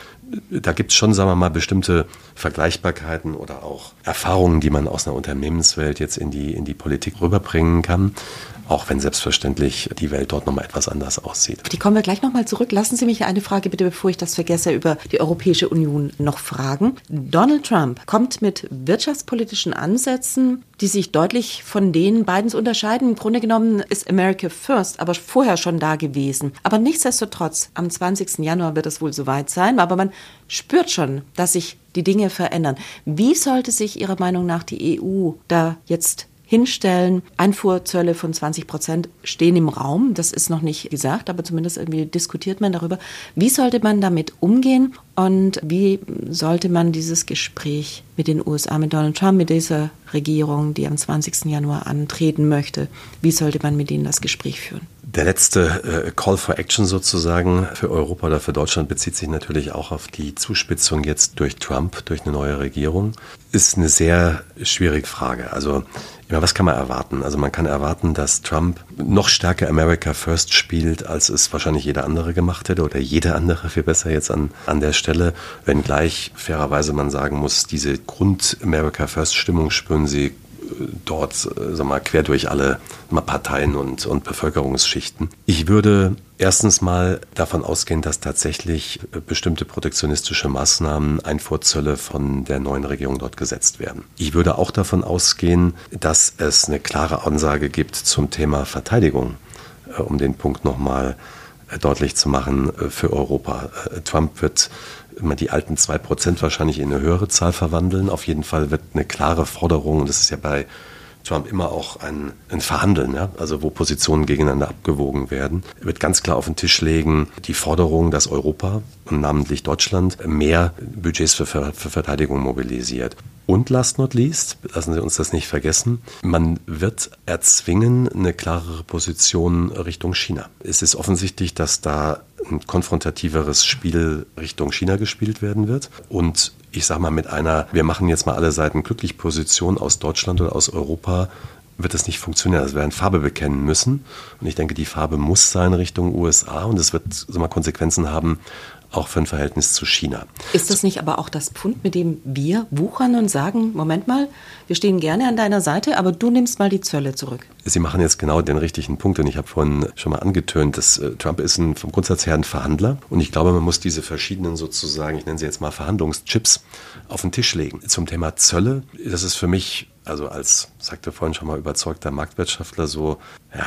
da gibt es schon, sagen wir mal, bestimmte Vergleichbarkeiten oder auch Erfahrungen, die man aus einer Unternehmenswelt jetzt in die Politik rüberbringen kann. Auch wenn selbstverständlich die Welt dort nochmal etwas anders aussieht. Die kommen wir gleich nochmal zurück. Lassen Sie mich eine Frage bitte, bevor ich das vergesse, über die Europäische Union noch fragen. Donald Trump kommt mit wirtschaftspolitischen Ansätzen, die sich deutlich von denen beiden unterscheiden. Im Grunde genommen ist America First aber vorher schon da gewesen. Aber nichtsdestotrotz, am 20. Januar wird es wohl soweit sein. Aber man spürt schon, dass sich die Dinge verändern. Wie sollte sich Ihrer Meinung nach die EU da jetzt hinstellen? Einfuhrzölle von 20% stehen im Raum. Das ist noch nicht gesagt, aber zumindest irgendwie diskutiert man darüber. Wie sollte man damit umgehen und wie sollte man dieses Gespräch mit den USA, mit Donald Trump, mit dieser Regierung, die am 20. Januar antreten möchte, wie sollte man mit ihnen das Gespräch führen? Der letzte Call for Action sozusagen für Europa oder für Deutschland bezieht sich natürlich auch auf die Zuspitzung jetzt durch Trump, durch eine neue Regierung. Ist eine sehr schwierige Frage. Also was kann man erwarten? Also man kann erwarten, dass Trump noch stärker America First spielt, als es wahrscheinlich jeder andere gemacht hätte oder jeder andere viel besser jetzt an der Stelle. Wenngleich fairerweise man sagen muss, diese Grund-America First-Stimmung spüren Sie dort, sagen wir, quer durch alle Parteien und Bevölkerungsschichten. Ich würde erstens mal davon ausgehen, dass tatsächlich bestimmte protektionistische Maßnahmen, Einfuhrzölle von der neuen Regierung dort gesetzt werden. Ich würde auch davon ausgehen, dass es eine klare Ansage gibt zum Thema Verteidigung, um den Punkt nochmal deutlich zu machen für Europa. Trump wird die alten 2% wahrscheinlich in eine höhere Zahl verwandeln. Auf jeden Fall wird eine klare Forderung, und das ist ja bei Trump immer auch ein Verhandeln, ja? Also wo Positionen gegeneinander abgewogen werden, wird ganz klar auf den Tisch legen, die Forderung, dass Europa und namentlich Deutschland mehr Budgets für Verteidigung mobilisiert. Und last not least, lassen Sie uns das nicht vergessen, man wird erzwingen eine klarere Position Richtung China. Es ist offensichtlich, dass da ein konfrontativeres Spiel Richtung China gespielt werden wird. Und ich sage mal, mit einer, wir machen jetzt mal alle Seiten glücklich Position aus Deutschland oder aus Europa, wird es nicht funktionieren. Also wir werden Farbe bekennen müssen. Und ich denke, die Farbe muss sein Richtung USA und es wird Konsequenzen haben, auch für ein Verhältnis zu China. Ist das nicht aber auch das Pfund, mit dem wir wuchern und sagen, Moment mal, wir stehen gerne an deiner Seite, aber du nimmst mal die Zölle zurück? Sie machen jetzt genau den richtigen Punkt und ich habe vorhin schon mal angetönt, dass Trump ist vom Grundsatz her ein Verhandler und ich glaube, man muss diese verschiedenen sozusagen, ich nenne sie jetzt mal Verhandlungschips, auf den Tisch legen. Zum Thema Zölle, das ist für mich, also als, sagte vorhin schon mal, überzeugter Marktwirtschaftler so, ja,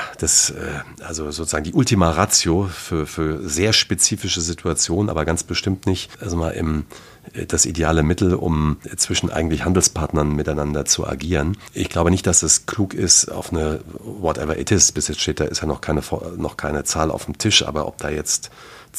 also sozusagen die Ultima Ratio für sehr spezifische Situationen, aber ganz bestimmt nicht, also mal das ideale Mittel, um zwischen eigentlich Handelspartnern miteinander zu agieren. Ich glaube nicht, dass es klug ist, auf eine whatever it is, bis jetzt steht da, ist ja noch keine Zahl auf dem Tisch, aber ob da jetzt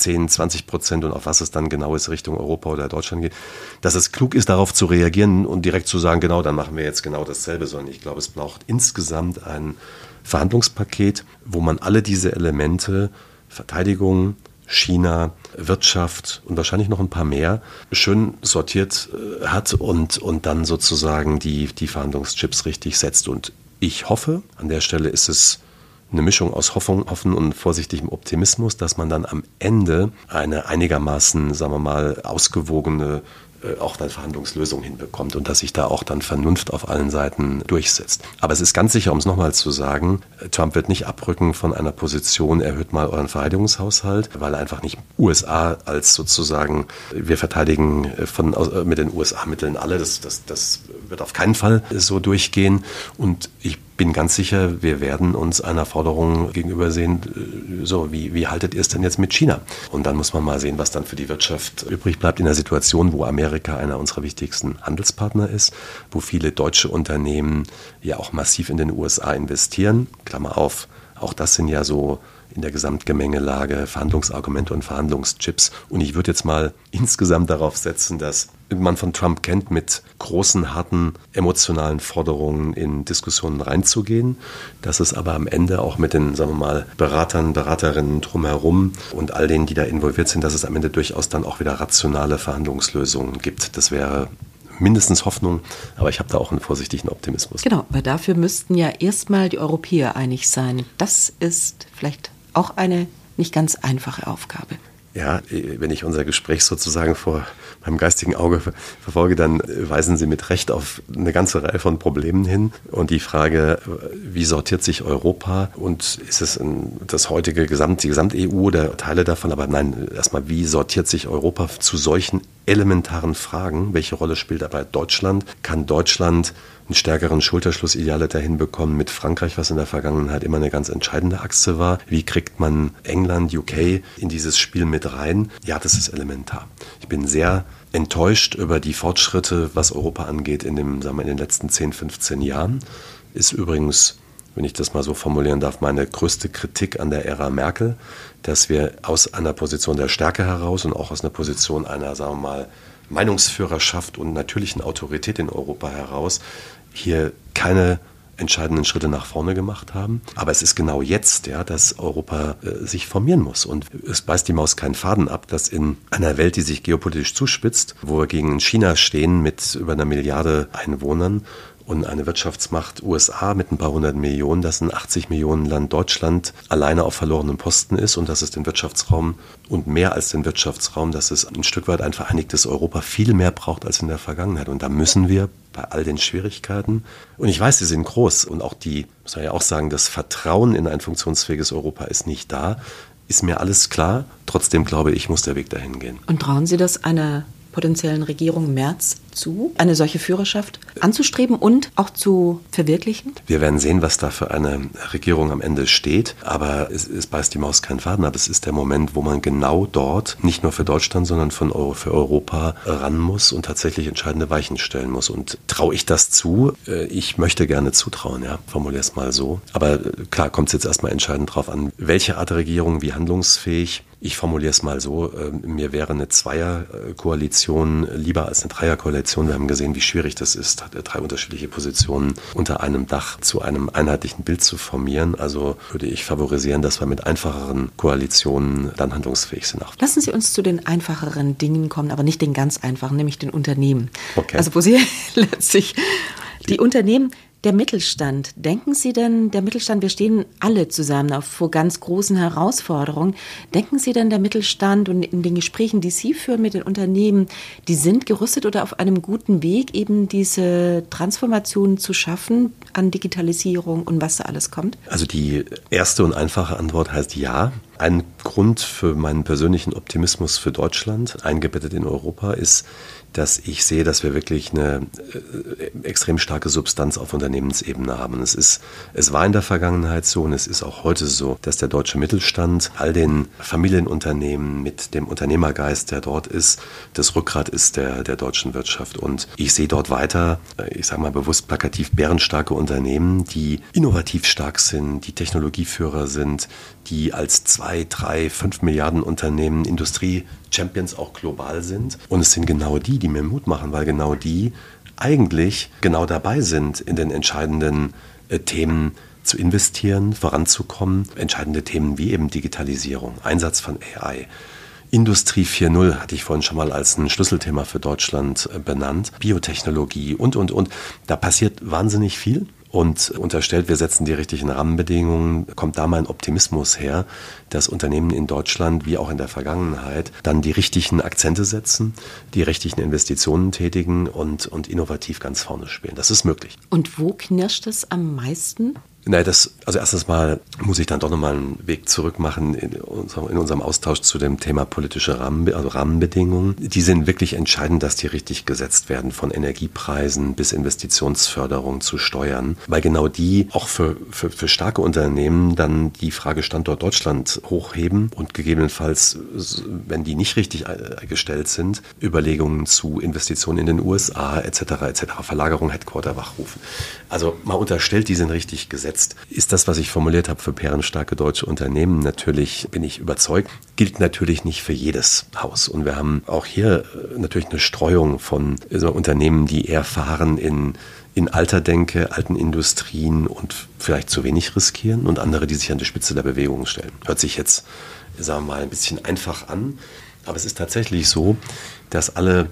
10-20% und auf was es dann genau ist, Richtung Europa oder Deutschland geht, dass es klug ist, darauf zu reagieren und direkt zu sagen, genau, dann machen wir jetzt genau dasselbe, sondern ich glaube, es braucht insgesamt ein Verhandlungspaket, wo man alle diese Elemente, Verteidigung, China, Wirtschaft und wahrscheinlich noch ein paar mehr, schön sortiert hat und dann sozusagen die Verhandlungschips richtig setzt. Und ich hoffe, an der Stelle ist es eine Mischung aus Hoffen und vorsichtigem Optimismus, dass man dann am Ende eine einigermaßen, sagen wir mal, ausgewogene auch dann Verhandlungslösung hinbekommt und dass sich da auch dann Vernunft auf allen Seiten durchsetzt. Aber es ist ganz sicher, um es nochmal zu sagen, Trump wird nicht abrücken von einer Position, erhöht mal euren Verteidigungshaushalt, weil er einfach nicht USA als sozusagen, wir verteidigen mit den USA-Mitteln alle, das wird auf keinen Fall so durchgehen und ich bin ganz sicher, wir werden uns einer Forderung gegenüber sehen, so wie haltet ihr es denn jetzt mit China? Und dann muss man mal sehen, was dann für die Wirtschaft übrig bleibt in der Situation, wo Amerika einer unserer wichtigsten Handelspartner ist, wo viele deutsche Unternehmen ja auch massiv in den USA investieren. Klammer auf, auch das sind ja so in der Gesamtgemengelage Verhandlungsargumente und Verhandlungschips. Und ich würde jetzt mal insgesamt darauf setzen, dass man von Trump kennt, mit großen, harten, emotionalen Forderungen in Diskussionen reinzugehen, dass es aber am Ende auch mit den, sagen wir mal, Beratern, Beraterinnen drumherum und all denen, die da involviert sind, dass es am Ende durchaus dann auch wieder rationale Verhandlungslösungen gibt. Das wäre mindestens Hoffnung, aber ich habe da auch einen vorsichtigen Optimismus. Genau, weil dafür müssten ja erstmal die Europäer einig sein. Das ist vielleicht auch eine nicht ganz einfache Aufgabe. Ja, wenn ich unser Gespräch sozusagen vor meinem geistigen Auge verfolge, dann weisen Sie mit Recht auf eine ganze Reihe von Problemen hin. Und die Frage, wie sortiert sich Europa und ist es das heutige die Gesamt-EU oder Teile davon? Aber nein, erstmal, wie sortiert sich Europa zu solchen elementaren Fragen? Welche Rolle spielt dabei Deutschland? Kann Deutschland einen stärkeren Schulterschluss idealer hinbekommen mit Frankreich, was in der Vergangenheit immer eine ganz entscheidende Achse war? Wie kriegt man England, UK in dieses Spiel mit rein? Ja, das ist elementar. Ich bin sehr enttäuscht über die Fortschritte, was Europa angeht in den letzten 10, 15 Jahren. Ist übrigens, wenn ich das mal so formulieren darf, meine größte Kritik an der Ära Merkel, dass wir aus einer Position der Stärke heraus und auch aus einer Position einer, sagen wir mal, Meinungsführerschaft und natürlichen Autorität in Europa heraus hier keine entscheidenden Schritte nach vorne gemacht haben. Aber es ist genau jetzt, ja, dass Europa sich formieren muss. Und es beißt die Maus keinen Faden ab, dass in einer Welt, die sich geopolitisch zuspitzt, wo wir gegen China stehen mit über 1 Milliarde Einwohnern und eine Wirtschaftsmacht USA mit ein paar 100 Millionen, dass ein 80 Millionen Land Deutschland alleine auf verlorenem Posten ist und dass es den Wirtschaftsraum und mehr als den Wirtschaftsraum, dass es ein Stück weit ein vereinigtes Europa viel mehr braucht als in der Vergangenheit. Und da müssen wir bei all den Schwierigkeiten, und ich weiß, sie sind groß und auch muss man ja auch sagen, das Vertrauen in ein funktionsfähiges Europa ist nicht da, ist mir alles klar. Trotzdem glaube ich, muss der Weg dahin gehen. Und trauen Sie das einer potenziellen Regierung Merz zu, eine solche Führerschaft anzustreben und auch zu verwirklichen? Wir werden sehen, was da für eine Regierung am Ende steht, aber es beißt die Maus keinen Faden ab. Es ist der Moment, wo man genau dort, nicht nur für Deutschland, sondern für Europa ran muss und tatsächlich entscheidende Weichen stellen muss. Und traue ich das zu? Ich möchte gerne zutrauen, ja, formuliere es mal so. Aber klar, kommt es jetzt erstmal entscheidend drauf an, welche Art der Regierung, wie handlungsfähig. Ich formuliere es mal so, mir wäre eine Zweierkoalition lieber als eine Dreierkoalition. Wir haben gesehen, wie schwierig das ist, 3 unterschiedliche Positionen unter einem Dach zu einem einheitlichen Bild zu formieren. Also würde ich favorisieren, dass wir mit einfacheren Koalitionen dann handlungsfähig sind. Lassen Sie uns zu den einfacheren Dingen kommen, aber nicht den ganz einfachen, nämlich den Unternehmen. Okay. Also wo Sie letztlich die Unternehmen... Der Mittelstand, denken Sie denn, der Mittelstand, wir stehen alle zusammen vor ganz großen Herausforderungen. Denken Sie denn, der Mittelstand und in den Gesprächen, die Sie führen mit den Unternehmen, die sind gerüstet oder auf einem guten Weg, eben diese Transformation zu schaffen an Digitalisierung und was da alles kommt? Also die erste und einfache Antwort heißt ja. Ein Grund für meinen persönlichen Optimismus für Deutschland, eingebettet in Europa, ist, dass ich sehe, dass wir wirklich eine extrem starke Substanz auf Unternehmensebene haben. Es war in der Vergangenheit so und es ist auch heute so, dass der deutsche Mittelstand, all den Familienunternehmen mit dem Unternehmergeist, der dort ist, das Rückgrat ist der deutschen Wirtschaft. Und ich sehe dort weiter, ich sage mal bewusst plakativ, bärenstarke Unternehmen, die innovativ stark sind, die Technologieführer sind, die als 2, 3, 5 Milliarden Unternehmen Industrie-Champions auch global sind. Und es sind genau die mir Mut machen, weil genau die eigentlich genau dabei sind, in den entscheidenden Themen zu investieren, voranzukommen. Entscheidende Themen wie eben Digitalisierung, Einsatz von AI. Industrie 4.0 hatte ich vorhin schon mal als ein Schlüsselthema für Deutschland benannt. Biotechnologie und. Da passiert wahnsinnig viel. Und unterstellt, wir setzen die richtigen Rahmenbedingungen, kommt da mein Optimismus her, dass Unternehmen in Deutschland wie auch in der Vergangenheit dann die richtigen Akzente setzen, die richtigen Investitionen tätigen und innovativ ganz vorne spielen. Das ist möglich. Und wo knirscht es am meisten? Also erstens mal muss ich dann doch nochmal einen Weg zurück machen in unserem Austausch zu dem Thema politische Rahmenbedingungen. Die sind wirklich entscheidend, dass die richtig gesetzt werden, von Energiepreisen bis Investitionsförderung zu Steuern, weil genau die auch für starke Unternehmen dann die Frage Standort Deutschland hochheben und gegebenenfalls, wenn die nicht richtig gestellt sind, Überlegungen zu Investitionen in den USA etc., Verlagerung, Headquarter wachrufen. Also mal unterstellt, die sind richtig gesetzt. Ist das, was ich formuliert habe, für bärenstarke deutsche Unternehmen natürlich, bin ich überzeugt, gilt natürlich nicht für jedes Haus. Und wir haben auch hier natürlich eine Streuung von Unternehmen, die eher fahren in alter Denke, alten Industrien und vielleicht zu wenig riskieren und andere, die sich an die Spitze der Bewegung stellen. Hört sich jetzt, sagen wir mal, ein bisschen einfach an, aber es ist tatsächlich so, dass alle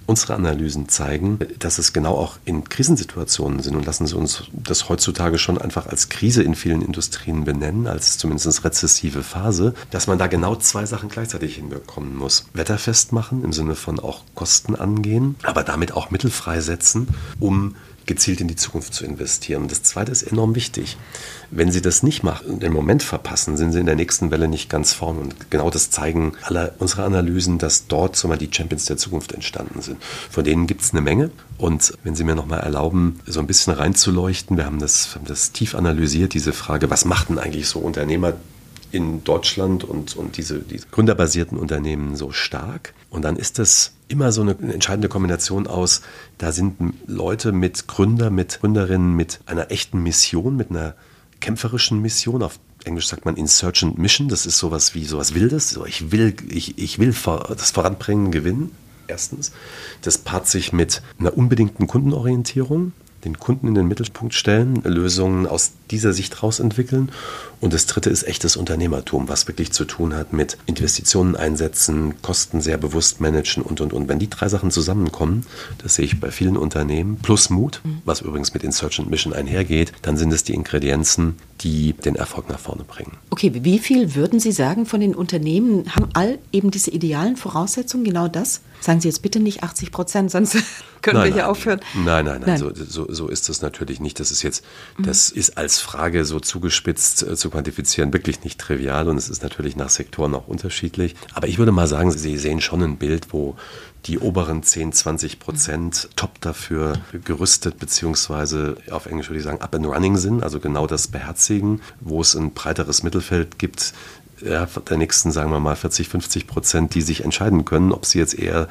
unsere Analysen zeigen, dass es genau auch in Krisensituationen sind und lassen Sie uns das heutzutage schon einfach als Krise in vielen Industrien benennen, als zumindest rezessive Phase, dass man da genau 2 Sachen gleichzeitig hinbekommen muss. Wetterfest machen, im Sinne von auch Kosten angehen, aber damit auch Mittel freisetzen, um gezielt in die Zukunft zu investieren. Und das Zweite ist enorm wichtig. Wenn Sie das nicht machen, den Moment verpassen, sind Sie in der nächsten Welle nicht ganz vorne. Und genau das zeigen alle unsere Analysen, dass dort so mal die Champions der Zukunft entstanden sind. Von denen gibt es eine Menge. Und wenn Sie mir nochmal erlauben, so ein bisschen reinzuleuchten, wir haben das tief analysiert, diese Frage, was macht denn eigentlich so Unternehmer in Deutschland und diese gründerbasierten Unternehmen so stark? Und dann ist das immer so eine entscheidende Kombination aus, da sind Leute mit Gründerinnen mit einer echten Mission, mit einer kämpferischen Mission. Auf Englisch sagt man Insurgent Mission. Das ist sowas wie sowas Wildes. So, ich will das voranbringen, gewinnen. Erstens. Das paart sich mit einer unbedingten Kundenorientierung. Den Kunden in den Mittelpunkt stellen, Lösungen aus dieser Sicht raus entwickeln. Und das Dritte ist echtes Unternehmertum, was wirklich zu tun hat mit Investitionen einsetzen, Kosten sehr bewusst managen und. Wenn die 3 Sachen zusammenkommen, das sehe ich bei vielen Unternehmen, plus Mut, was übrigens mit Insurgent Mission einhergeht, dann sind es die Ingredienzen, die den Erfolg nach vorne bringen. Okay, wie viel würden Sie sagen von den Unternehmen haben all eben diese idealen Voraussetzungen, genau das? Sagen Sie jetzt bitte nicht 80%, sonst können wir hier aufhören. Nein. So ist es natürlich nicht. Das ist als Frage so zugespitzt zu quantifizieren wirklich nicht trivial und es ist natürlich nach Sektoren auch unterschiedlich. Aber ich würde mal sagen, Sie sehen schon ein Bild, wo die oberen 10-20% top dafür gerüstet, beziehungsweise auf Englisch würde ich sagen up and running sind, also genau das beherzigen, wo es ein breiteres Mittelfeld gibt, der nächsten, sagen wir mal, 40-50%, die sich entscheiden können, ob sie jetzt eher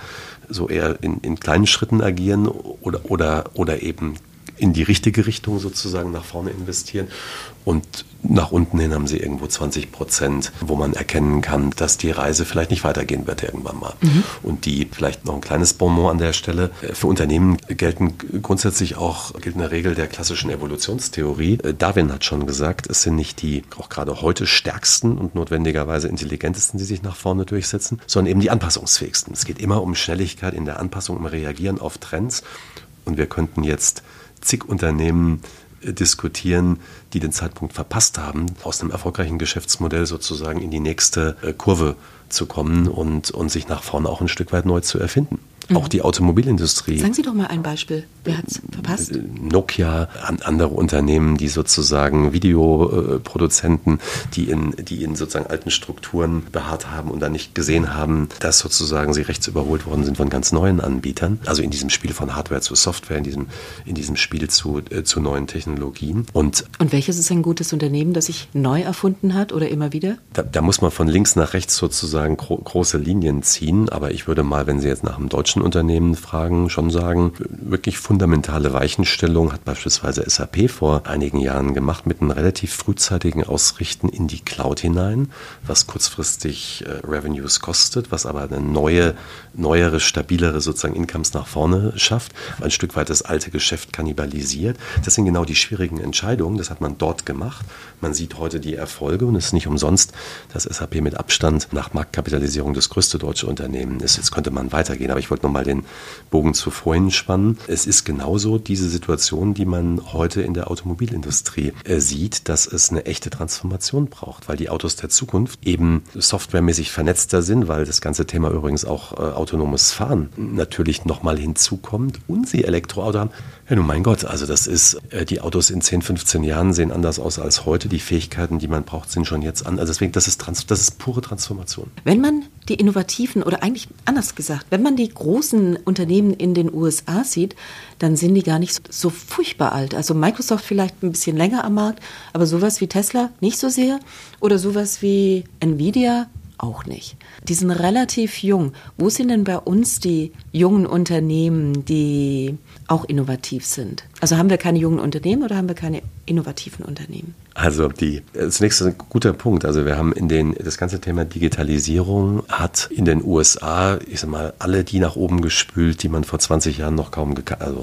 in kleinen Schritten agieren oder eben in die richtige Richtung sozusagen nach vorne investieren. Und nach unten hin haben sie irgendwo 20%, wo man erkennen kann, dass die Reise vielleicht nicht weitergehen wird irgendwann mal. Und die, vielleicht noch ein kleines Bonbon an der Stelle, für Unternehmen gilt eine Regel der klassischen Evolutionstheorie. Darwin hat schon gesagt, es sind nicht die auch gerade heute stärksten und notwendigerweise intelligentesten, die sich nach vorne durchsetzen, sondern eben die anpassungsfähigsten. Es geht immer um Schnelligkeit in der Anpassung, um Reagieren auf Trends. Und wir könnten jetzt zig Unternehmen diskutieren, die den Zeitpunkt verpasst haben, aus einem erfolgreichen Geschäftsmodell sozusagen in die nächste Kurve zu kommen und sich nach vorne auch ein Stück weit neu zu erfinden. Auch die Automobilindustrie. Sagen Sie doch mal ein Beispiel. Wer hat es verpasst? Nokia, andere Unternehmen, die sozusagen Videoproduzenten, die in sozusagen alten Strukturen beharrt haben und dann nicht gesehen haben, dass sozusagen sie rechts überholt worden sind von ganz neuen Anbietern. Also in diesem Spiel von Hardware zu Software, in diesem Spiel zu neuen Technologien. Und welches ist ein gutes Unternehmen, das sich neu erfunden hat oder immer wieder? Da muss man von links nach rechts sozusagen große Linien ziehen. Aber ich würde mal, wenn Sie jetzt nach einem deutschen Unternehmen fragen, schon sagen, wirklich fundamentale Weichenstellung hat beispielsweise SAP vor einigen Jahren gemacht mit einem relativ frühzeitigen Ausrichten in die Cloud hinein, was kurzfristig Revenues kostet, was aber eine neuere, stabilere sozusagen Incomes nach vorne schafft, ein Stück weit das alte Geschäft kannibalisiert. Das sind genau die schwierigen Entscheidungen, das hat man dort gemacht. Man sieht heute die Erfolge und es ist nicht umsonst, dass SAP mit Abstand nach Marktkapitalisierung das größte deutsche Unternehmen ist. Jetzt könnte man weitergehen, aber ich wollte nochmal den Bogen zu vorhin spannen. Es ist genauso diese Situation, die man heute in der Automobilindustrie sieht, dass es eine echte Transformation braucht, weil die Autos der Zukunft eben softwaremäßig vernetzter sind, weil das ganze Thema übrigens auch autonomes Fahren natürlich nochmal hinzukommt und sie Elektroauto haben. Ja, nun mein Gott, also das ist, die Autos in 10, 15 Jahren sehen anders aus als heute. Die Fähigkeiten, die man braucht, sind schon jetzt an. Also deswegen, das ist pure Transformation. Wenn man die innovativen oder eigentlich anders gesagt, wenn man die großen Unternehmen in den USA sieht, dann sind die gar nicht so furchtbar alt. Also Microsoft vielleicht ein bisschen länger am Markt, aber sowas wie Tesla nicht so sehr oder sowas wie Nvidia auch nicht. Die sind relativ jung. Wo sind denn bei uns die jungen Unternehmen, die auch innovativ sind? Also haben wir keine jungen Unternehmen oder haben wir keine innovativen Unternehmen? Also zunächst ein guter Punkt. Also wir haben das ganze Thema Digitalisierung hat in den USA, ich sag mal, alle die nach oben gespült, die man vor 20 Jahren noch kaum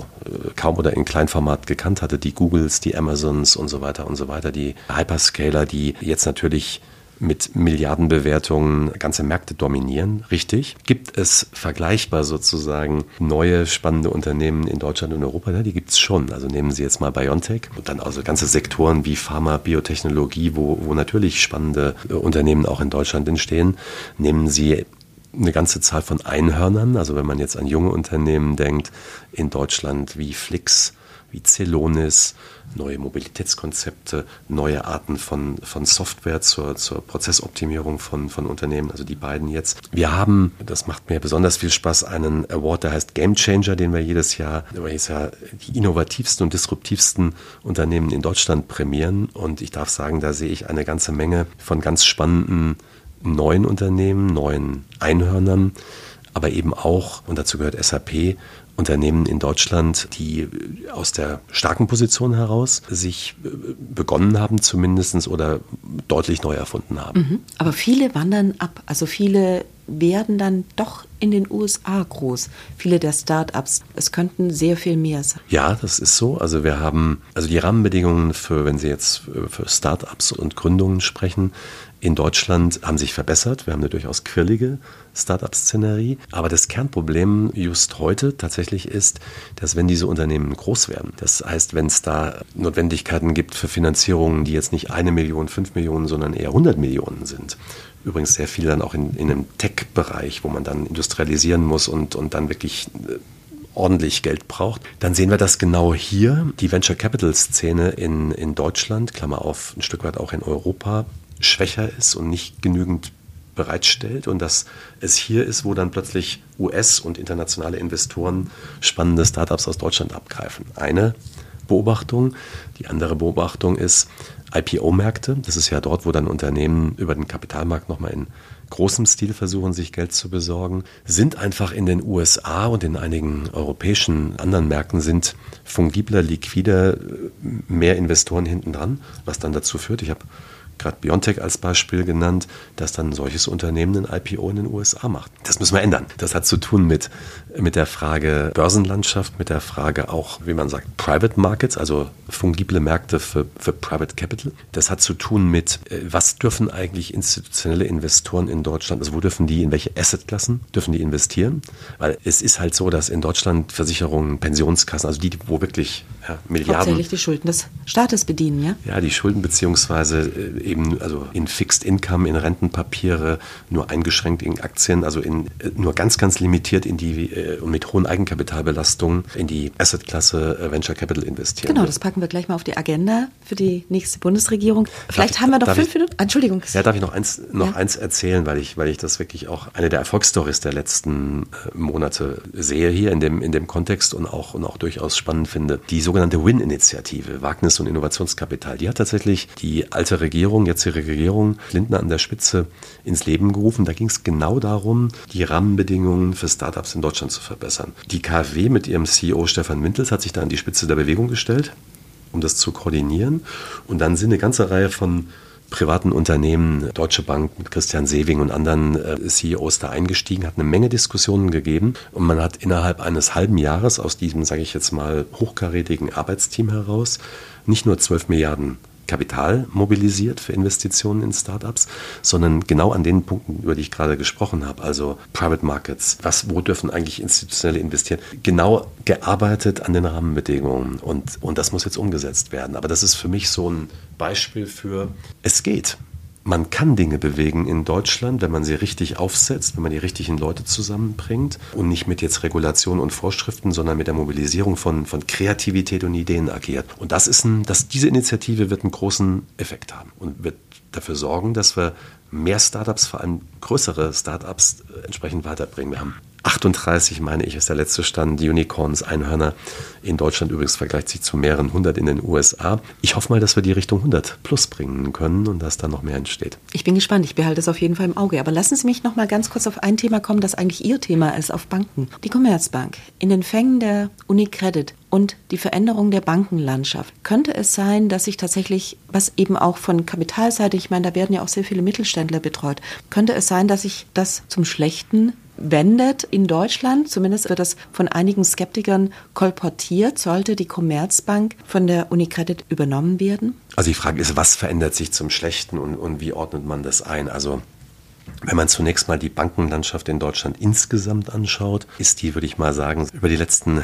oder in Kleinformat gekannt hatte. Die Googles, die Amazons und so weiter, die Hyperscaler, die jetzt natürlich mit Milliardenbewertungen ganze Märkte dominieren, richtig. Gibt es vergleichbar sozusagen neue spannende Unternehmen in Deutschland und Europa? Ja, die gibt es schon. Also nehmen Sie jetzt mal BioNTech und dann also ganze Sektoren wie Pharma, Biotechnologie, wo natürlich spannende Unternehmen auch in Deutschland entstehen. Nehmen Sie eine ganze Zahl von Einhörnern, also wenn man jetzt an junge Unternehmen denkt, in Deutschland wie Flix, wie Celonis, neue Mobilitätskonzepte, neue Arten von Software zur Prozessoptimierung von Unternehmen, also die beiden jetzt. Wir haben, das macht mir besonders viel Spaß, einen Award, der heißt Game Changer, den wir jedes Jahr die innovativsten und disruptivsten Unternehmen in Deutschland prämieren. Und ich darf sagen, da sehe ich eine ganze Menge von ganz spannenden neuen Unternehmen, neuen Einhörnern, aber eben auch, und dazu gehört SAP, Unternehmen in Deutschland, die aus der starken Position heraus sich begonnen haben zumindest oder deutlich neu erfunden haben. Aber viele wandern ab, also viele werden dann doch in den USA groß. Viele der Start-ups, es könnten sehr viel mehr sein. Ja, das ist so. Also wir haben, die Rahmenbedingungen wenn Sie jetzt für Start-ups und Gründungen sprechen, in Deutschland haben sich verbessert. Wir haben eine durchaus quirlige Start-up-Szenerie. Aber das Kernproblem just heute tatsächlich ist, dass wenn diese Unternehmen groß werden, das heißt, wenn es da Notwendigkeiten gibt für Finanzierungen, die jetzt nicht 1 Million, 5 Millionen, sondern eher 100 Millionen sind, übrigens sehr viel dann auch in einem Tech-Bereich, wo man dann industrialisieren muss und dann wirklich ordentlich Geld braucht, dann sehen wir, dass genau hier die Venture-Capital-Szene in Deutschland, Klammer auf, ein Stück weit auch in Europa, schwächer ist und nicht genügend bereitstellt und dass es hier ist, wo dann plötzlich US- und internationale Investoren spannende Startups aus Deutschland abgreifen. Eine Beobachtung. Die andere Beobachtung ist IPO-Märkte. Das ist ja dort, wo dann Unternehmen über den Kapitalmarkt nochmal in großem Stil versuchen, sich Geld zu besorgen, sind einfach in den USA und in einigen europäischen anderen Märkten sind fungibler, liquider, mehr Investoren hinten dran, was dann dazu führt, ich habe gerade BioNTech als Beispiel genannt, dass dann ein solches Unternehmen ein IPO in den USA macht. Das müssen wir ändern. Das hat zu tun mit der Frage Börsenlandschaft, mit der Frage auch, wie man sagt, Private Markets, also fungible Märkte für Private Capital. Das hat zu tun mit, was dürfen eigentlich institutionelle Investoren in Deutschland, also wo dürfen die, in welche Assetklassen dürfen die investieren? Weil es ist halt so, dass in Deutschland Versicherungen, Pensionskassen, also die, wo wirklich Milliarden... Hauptsächlich die Schulden des Staates bedienen, ja? Ja, die Schulden beziehungsweise eben also in Fixed Income, in Rentenpapiere, nur eingeschränkt in Aktien, also nur ganz, ganz limitiert in die und mit hohen Eigenkapitalbelastungen in die Assetklasse Venture Capital investieren. Genau, das packen wir gleich mal auf die Agenda für die nächste Bundesregierung. Vielleicht haben wir noch 5 Minuten. Entschuldigung. Ja, darf ich noch eins erzählen, weil ich das wirklich auch eine der Erfolgsstories der letzten Monate sehe hier in dem Kontext und auch durchaus spannend finde. Die sogenannte WIN-Initiative, Wagnis- und Innovationskapital, die hat tatsächlich die alte Regierung, jetzige Regierung, Lindner an der Spitze, ins Leben gerufen. Da ging es genau darum, die Rahmenbedingungen für Startups in Deutschland zu verbessern. Die KfW mit ihrem CEO Stefan Wintels hat sich da an die Spitze der Bewegung gestellt, um das zu koordinieren. Und dann sind eine ganze Reihe von privaten Unternehmen, Deutsche Bank mit Christian Sewing und anderen CEOs da eingestiegen, hat eine Menge Diskussionen gegeben und man hat innerhalb eines halben Jahres aus diesem, sage ich jetzt mal, hochkarätigen Arbeitsteam heraus nicht nur 12 Milliarden Kapital mobilisiert für Investitionen in Startups, sondern genau an den Punkten, über die ich gerade gesprochen habe, also Private Markets, wo dürfen eigentlich Institutionelle investieren, genau gearbeitet an den Rahmenbedingungen und das muss jetzt umgesetzt werden. Aber das ist für mich so ein Beispiel für, es geht. Man kann Dinge bewegen in Deutschland, wenn man sie richtig aufsetzt, wenn man die richtigen Leute zusammenbringt und nicht mit jetzt Regulationen und Vorschriften, sondern mit der Mobilisierung von Kreativität und Ideen agiert. Und diese Initiative wird einen großen Effekt haben und wird dafür sorgen, dass wir mehr Startups, vor allem größere Startups, entsprechend weiterbringen. Wir haben 38, meine ich, ist der letzte Stand, Unicorns, Einhörner in Deutschland übrigens vergleicht sich zu mehreren 100 in den USA. Ich hoffe mal, dass wir die Richtung 100 plus bringen können und dass da noch mehr entsteht. Ich bin gespannt, ich behalte es auf jeden Fall im Auge. Aber lassen Sie mich noch mal ganz kurz auf ein Thema kommen, das eigentlich Ihr Thema ist, auf Banken. Die Commerzbank in den Fängen der UniCredit und die Veränderung der Bankenlandschaft. Könnte es sein, dass sich tatsächlich, was eben auch von Kapitalseite, ich meine, da werden ja auch sehr viele Mittelständler betreut, könnte es sein, dass sich das zum Schlechten wendet in Deutschland. Zumindest wird das von einigen Skeptikern kolportiert. Sollte die Commerzbank von der UniCredit übernommen werden? Also die Frage ist, was verändert sich zum Schlechten und wie ordnet man das ein? Also wenn man zunächst mal die Bankenlandschaft in Deutschland insgesamt anschaut, ist die, würde ich mal sagen, über die letzten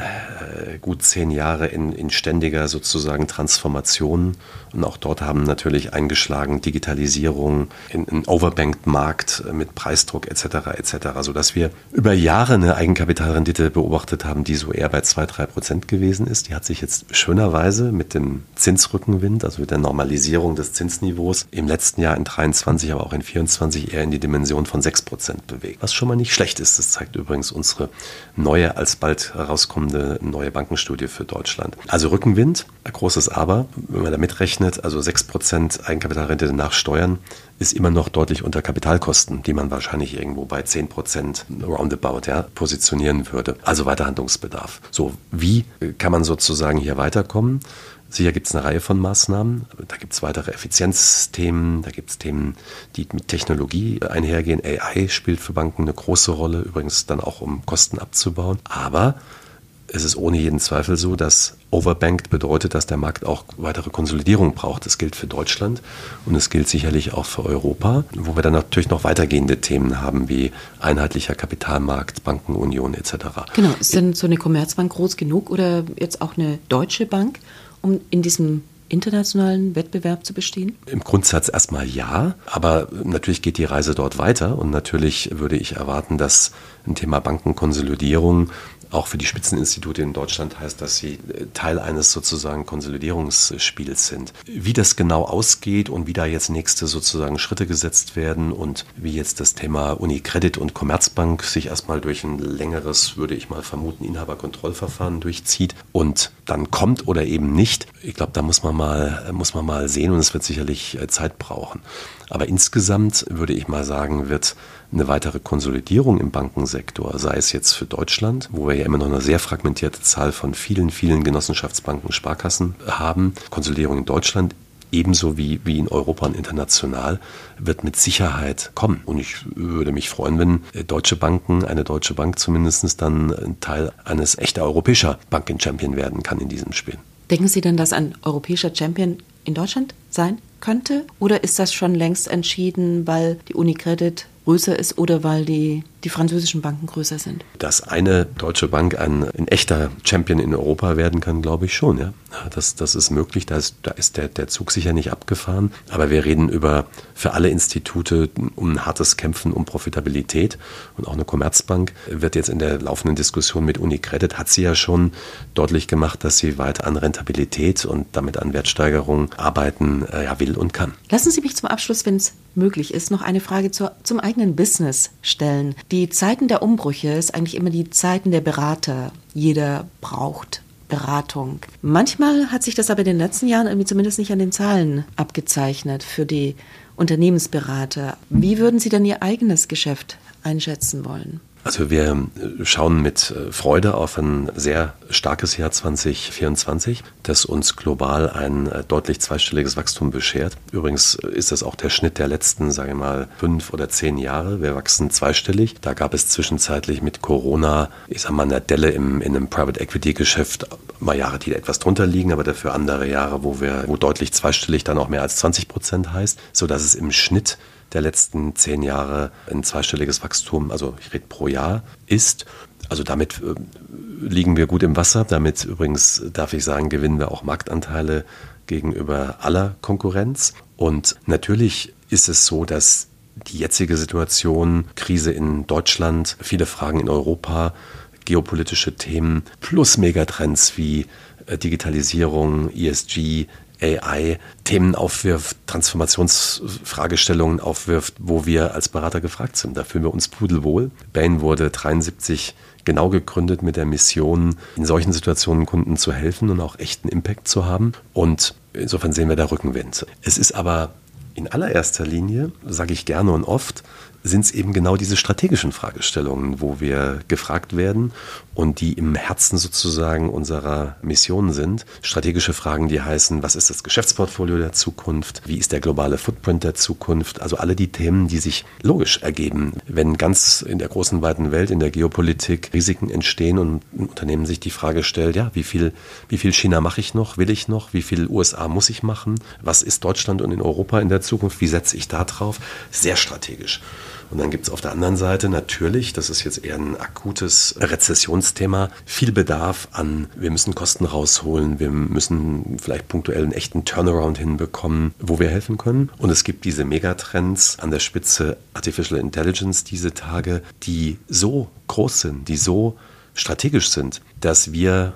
gut 10 Jahre in ständiger sozusagen Transformation. Und auch dort haben natürlich eingeschlagen Digitalisierung, ein overbanked Markt mit Preisdruck etc., sodass wir über Jahre eine Eigenkapitalrendite beobachtet haben, die so eher bei 2-3% gewesen ist. Die hat sich jetzt schönerweise mit dem Zinsrückenwind, also mit der Normalisierung des Zinsniveaus im letzten Jahr in 23, aber auch in 24 eher in die Dimension von 6% bewegt. Was schon mal nicht schlecht ist. Das zeigt übrigens unsere neue, alsbald herauskommende neue Bankenstudie für Deutschland. Also Rückenwind, ein großes Aber, wenn man da mitrechnet, also 6% Eigenkapitalrendite nach Steuern, ist immer noch deutlich unter Kapitalkosten, die man wahrscheinlich irgendwo bei 10% roundabout positionieren würde. Also weiter Handlungsbedarf. So, wie kann man sozusagen hier weiterkommen? Sicher gibt es eine Reihe von Maßnahmen. Da gibt es weitere Effizienzthemen, da gibt es Themen, die mit Technologie einhergehen. AI spielt für Banken eine große Rolle, übrigens dann auch, um Kosten abzubauen. Aber es ist ohne jeden Zweifel so, dass overbanked bedeutet, dass der Markt auch weitere Konsolidierung braucht. Das gilt für Deutschland und es gilt sicherlich auch für Europa, wo wir dann natürlich noch weitergehende Themen haben, wie einheitlicher Kapitalmarkt, Bankenunion etc. Genau, ist denn so eine Commerzbank groß genug oder jetzt auch eine Deutsche Bank, um in diesem internationalen Wettbewerb zu bestehen? Im Grundsatz erstmal ja, aber natürlich geht die Reise dort weiter und natürlich würde ich erwarten, dass ein Thema Bankenkonsolidierung auch für die Spitzeninstitute in Deutschland heißt, dass sie Teil eines sozusagen Konsolidierungsspiels sind. Wie das genau ausgeht und wie da jetzt nächste sozusagen Schritte gesetzt werden und wie jetzt das Thema UniCredit und Commerzbank sich erstmal durch ein längeres, würde ich mal vermuten, Inhaberkontrollverfahren durchzieht und dann kommt oder eben nicht. Ich glaube, da muss man mal sehen und es wird sicherlich Zeit brauchen. Aber insgesamt würde ich mal sagen, wird eine weitere Konsolidierung im Bankensektor, sei es jetzt für Deutschland, wo wir ja immer noch eine sehr fragmentierte Zahl von vielen, vielen Genossenschaftsbanken, Sparkassen haben. Konsolidierung in Deutschland, ebenso wie in Europa und international, wird mit Sicherheit kommen. Und ich würde mich freuen, wenn deutsche Banken, eine deutsche Bank zumindest dann ein Teil eines echter europäischer Banken-Champion werden kann in diesem Spiel. Denken Sie denn, dass ein europäischer Champion in Deutschland sein könnte? Oder ist das schon längst entschieden, weil die UniCredit größer ist oder weil die französischen Banken größer sind? Dass eine deutsche Bank ein echter Champion in Europa werden kann, glaube ich schon. Ja. Das ist möglich, da ist der Zug sicher nicht abgefahren. Aber wir reden für alle Institute um ein hartes Kämpfen um Profitabilität. Und auch eine Commerzbank wird jetzt in der laufenden Diskussion mit UniCredit, hat sie ja schon deutlich gemacht, dass sie weiter an Rentabilität und damit an Wertsteigerung arbeiten will und kann. Lassen Sie mich zum Abschluss, wenn es möglich ist, noch eine Frage zum eigenen Business stellen. Die Zeiten der Umbrüche ist eigentlich immer die Zeiten der Berater. Jeder braucht Beratung. Manchmal hat sich das aber in den letzten Jahren irgendwie zumindest nicht an den Zahlen abgezeichnet für die Unternehmensberater. Wie würden Sie denn Ihr eigenes Geschäft einschätzen wollen? Also wir schauen mit Freude auf ein sehr starkes Jahr 2024, das uns global ein deutlich zweistelliges Wachstum beschert. Übrigens ist das auch der Schnitt der letzten, 5 oder 10 Jahre. Wir wachsen zweistellig. Da gab es zwischenzeitlich mit Corona, eine Delle in einem Private Equity Geschäft, mal Jahre, die etwas drunter liegen, aber dafür andere Jahre, wo deutlich zweistellig dann auch mehr als 20% heißt, sodass es im Schnitt der letzten 10 Jahre ein zweistelliges Wachstum, also ich rede pro Jahr, ist. Also damit liegen wir gut im Wasser. Damit übrigens, darf ich sagen, gewinnen wir auch Marktanteile gegenüber aller Konkurrenz. Und natürlich ist es so, dass die jetzige Situation, Krise in Deutschland, viele Fragen in Europa, geopolitische Themen plus Megatrends wie Digitalisierung, ESG, AI Themen aufwirft, Transformationsfragestellungen aufwirft, wo wir als Berater gefragt sind. Da fühlen wir uns pudelwohl. Bain wurde 1973 genau gegründet mit der Mission, in solchen Situationen Kunden zu helfen und auch echten Impact zu haben. Und insofern sehen wir da Rückenwind. Es ist aber in allererster Linie, sage ich gerne und oft, sind es eben genau diese strategischen Fragestellungen, wo wir gefragt werden und die im Herzen sozusagen unserer Mission sind. Strategische Fragen, die heißen, was ist das Geschäftsportfolio der Zukunft? Wie ist der globale Footprint der Zukunft? Also alle die Themen, die sich logisch ergeben, wenn ganz in der großen, weiten Welt, in der Geopolitik Risiken entstehen und ein Unternehmen sich die Frage stellt, ja, wie viel China mache ich noch, will ich noch? Wie viel USA muss ich machen? Was ist Deutschland und in Europa in der Zukunft? Wie setze ich da drauf? Sehr strategisch. Und dann gibt es auf der anderen Seite natürlich, das ist jetzt eher ein akutes Rezessionsthema, viel Bedarf an, wir müssen Kosten rausholen, wir müssen vielleicht punktuell einen echten Turnaround hinbekommen, wo wir helfen können. Und es gibt diese Megatrends an der Spitze Artificial Intelligence diese Tage, die so groß sind, die so strategisch sind, dass wir,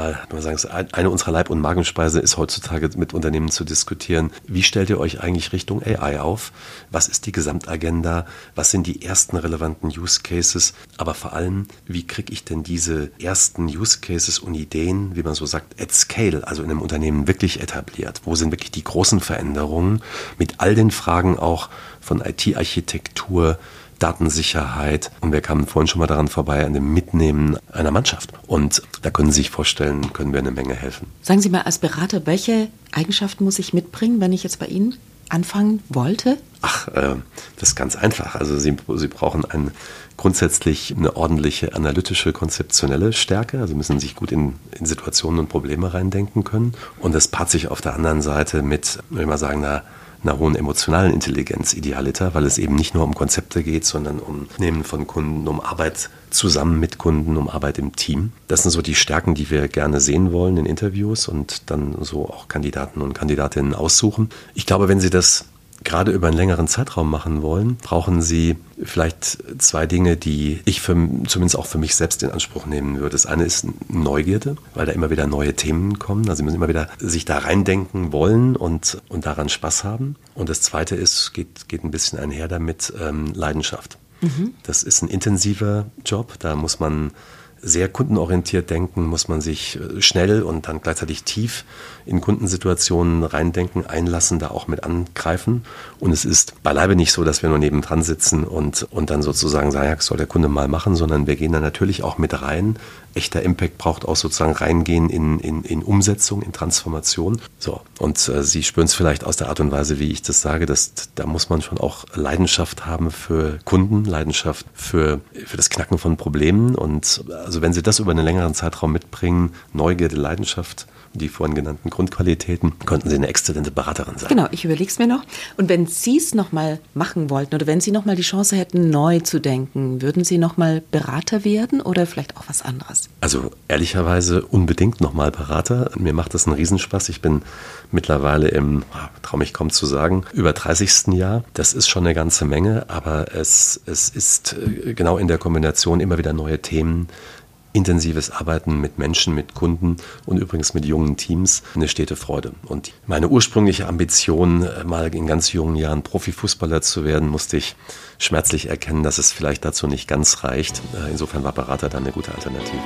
eine unserer Leib- und Magenspeise ist heutzutage mit Unternehmen zu diskutieren, wie stellt ihr euch eigentlich Richtung AI auf? Was ist die Gesamtagenda? Was sind die ersten relevanten Use Cases? Aber vor allem, wie kriege ich denn diese ersten Use Cases und Ideen, wie man so sagt, at scale, also in einem Unternehmen wirklich etabliert? Wo sind wirklich die großen Veränderungen mit all den Fragen auch von IT-Architektur, Datensicherheit, und wir kamen vorhin schon mal daran vorbei, an dem Mitnehmen einer Mannschaft. Und da können Sie sich vorstellen, können wir eine Menge helfen. Sagen Sie mal als Berater, welche Eigenschaften muss ich mitbringen, wenn ich jetzt bei Ihnen anfangen wollte? Das ist ganz einfach. Also Sie brauchen grundsätzlich eine ordentliche analytische, konzeptionelle Stärke, also müssen sich gut in Situationen und Probleme reindenken können. Und das paart sich auf der anderen Seite mit, würde ich mal sagen, einer hohen emotionalen Intelligenz idealiter, weil es eben nicht nur um Konzepte geht, sondern um Nehmen von Kunden, um Arbeit zusammen mit Kunden, um Arbeit im Team. Das sind so die Stärken, die wir gerne sehen wollen in Interviews und dann so auch Kandidaten und Kandidatinnen aussuchen. Ich glaube, wenn Sie das gerade über einen längeren Zeitraum machen wollen, brauchen Sie vielleicht zwei Dinge, die ich zumindest auch für mich selbst in Anspruch nehmen würde. Das eine ist Neugierde, weil da immer wieder neue Themen kommen. Also Sie müssen immer wieder sich da reindenken wollen und daran Spaß haben. Und das zweite ist, geht ein bisschen einher damit, Leidenschaft. Das ist ein intensiver Job, da muss man sehr kundenorientiert denken, muss man sich schnell und dann gleichzeitig tief in Kundensituationen reindenken, einlassen, da auch mit angreifen. Und es ist beileibe nicht so, dass wir nur nebendran sitzen und dann sozusagen sagen, ja, das soll der Kunde mal machen, sondern wir gehen da natürlich auch mit rein. Echter Impact braucht auch sozusagen reingehen in Umsetzung, in Transformation. So, und Sie spüren es vielleicht aus der Art und Weise, wie ich das sage, da muss man schon auch Leidenschaft haben für Kunden, Leidenschaft für das Knacken von Problemen. Und also wenn Sie das über einen längeren Zeitraum mitbringen, Neugierde, Leidenschaft, die vorhin genannten Grundqualitäten, könnten Sie eine exzellente Beraterin sein. Genau, ich überlege es mir noch. Und wenn Sie es nochmal machen wollten oder wenn Sie nochmal die Chance hätten, neu zu denken, würden Sie nochmal Berater werden oder vielleicht auch was anderes? Also ehrlicherweise unbedingt nochmal Berater. Mir macht das einen Riesenspaß. Ich bin mittlerweile traue mich kaum zu sagen, über 30. Jahr. Das ist schon eine ganze Menge, aber es ist genau in der Kombination immer wieder neue Themen, intensives Arbeiten mit Menschen, mit Kunden und übrigens mit jungen Teams eine stete Freude. Und meine ursprüngliche Ambition, mal in ganz jungen Jahren Profifußballer zu werden, musste ich schmerzlich erkennen, dass es vielleicht dazu nicht ganz reicht. Insofern war Berater dann eine gute Alternative.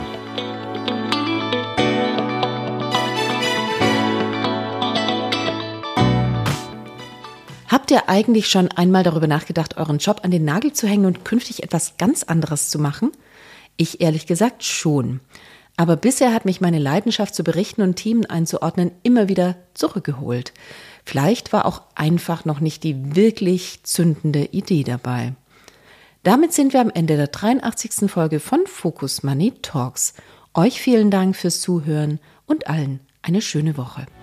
Habt ihr eigentlich schon einmal darüber nachgedacht, euren Job an den Nagel zu hängen und künftig etwas ganz anderes zu machen? Ich ehrlich gesagt schon. Aber bisher hat mich meine Leidenschaft zu berichten und Themen einzuordnen immer wieder zurückgeholt. Vielleicht war auch einfach noch nicht die wirklich zündende Idee dabei. Damit sind wir am Ende der 83. Folge von Focus Money Talks. Euch vielen Dank fürs Zuhören und allen eine schöne Woche.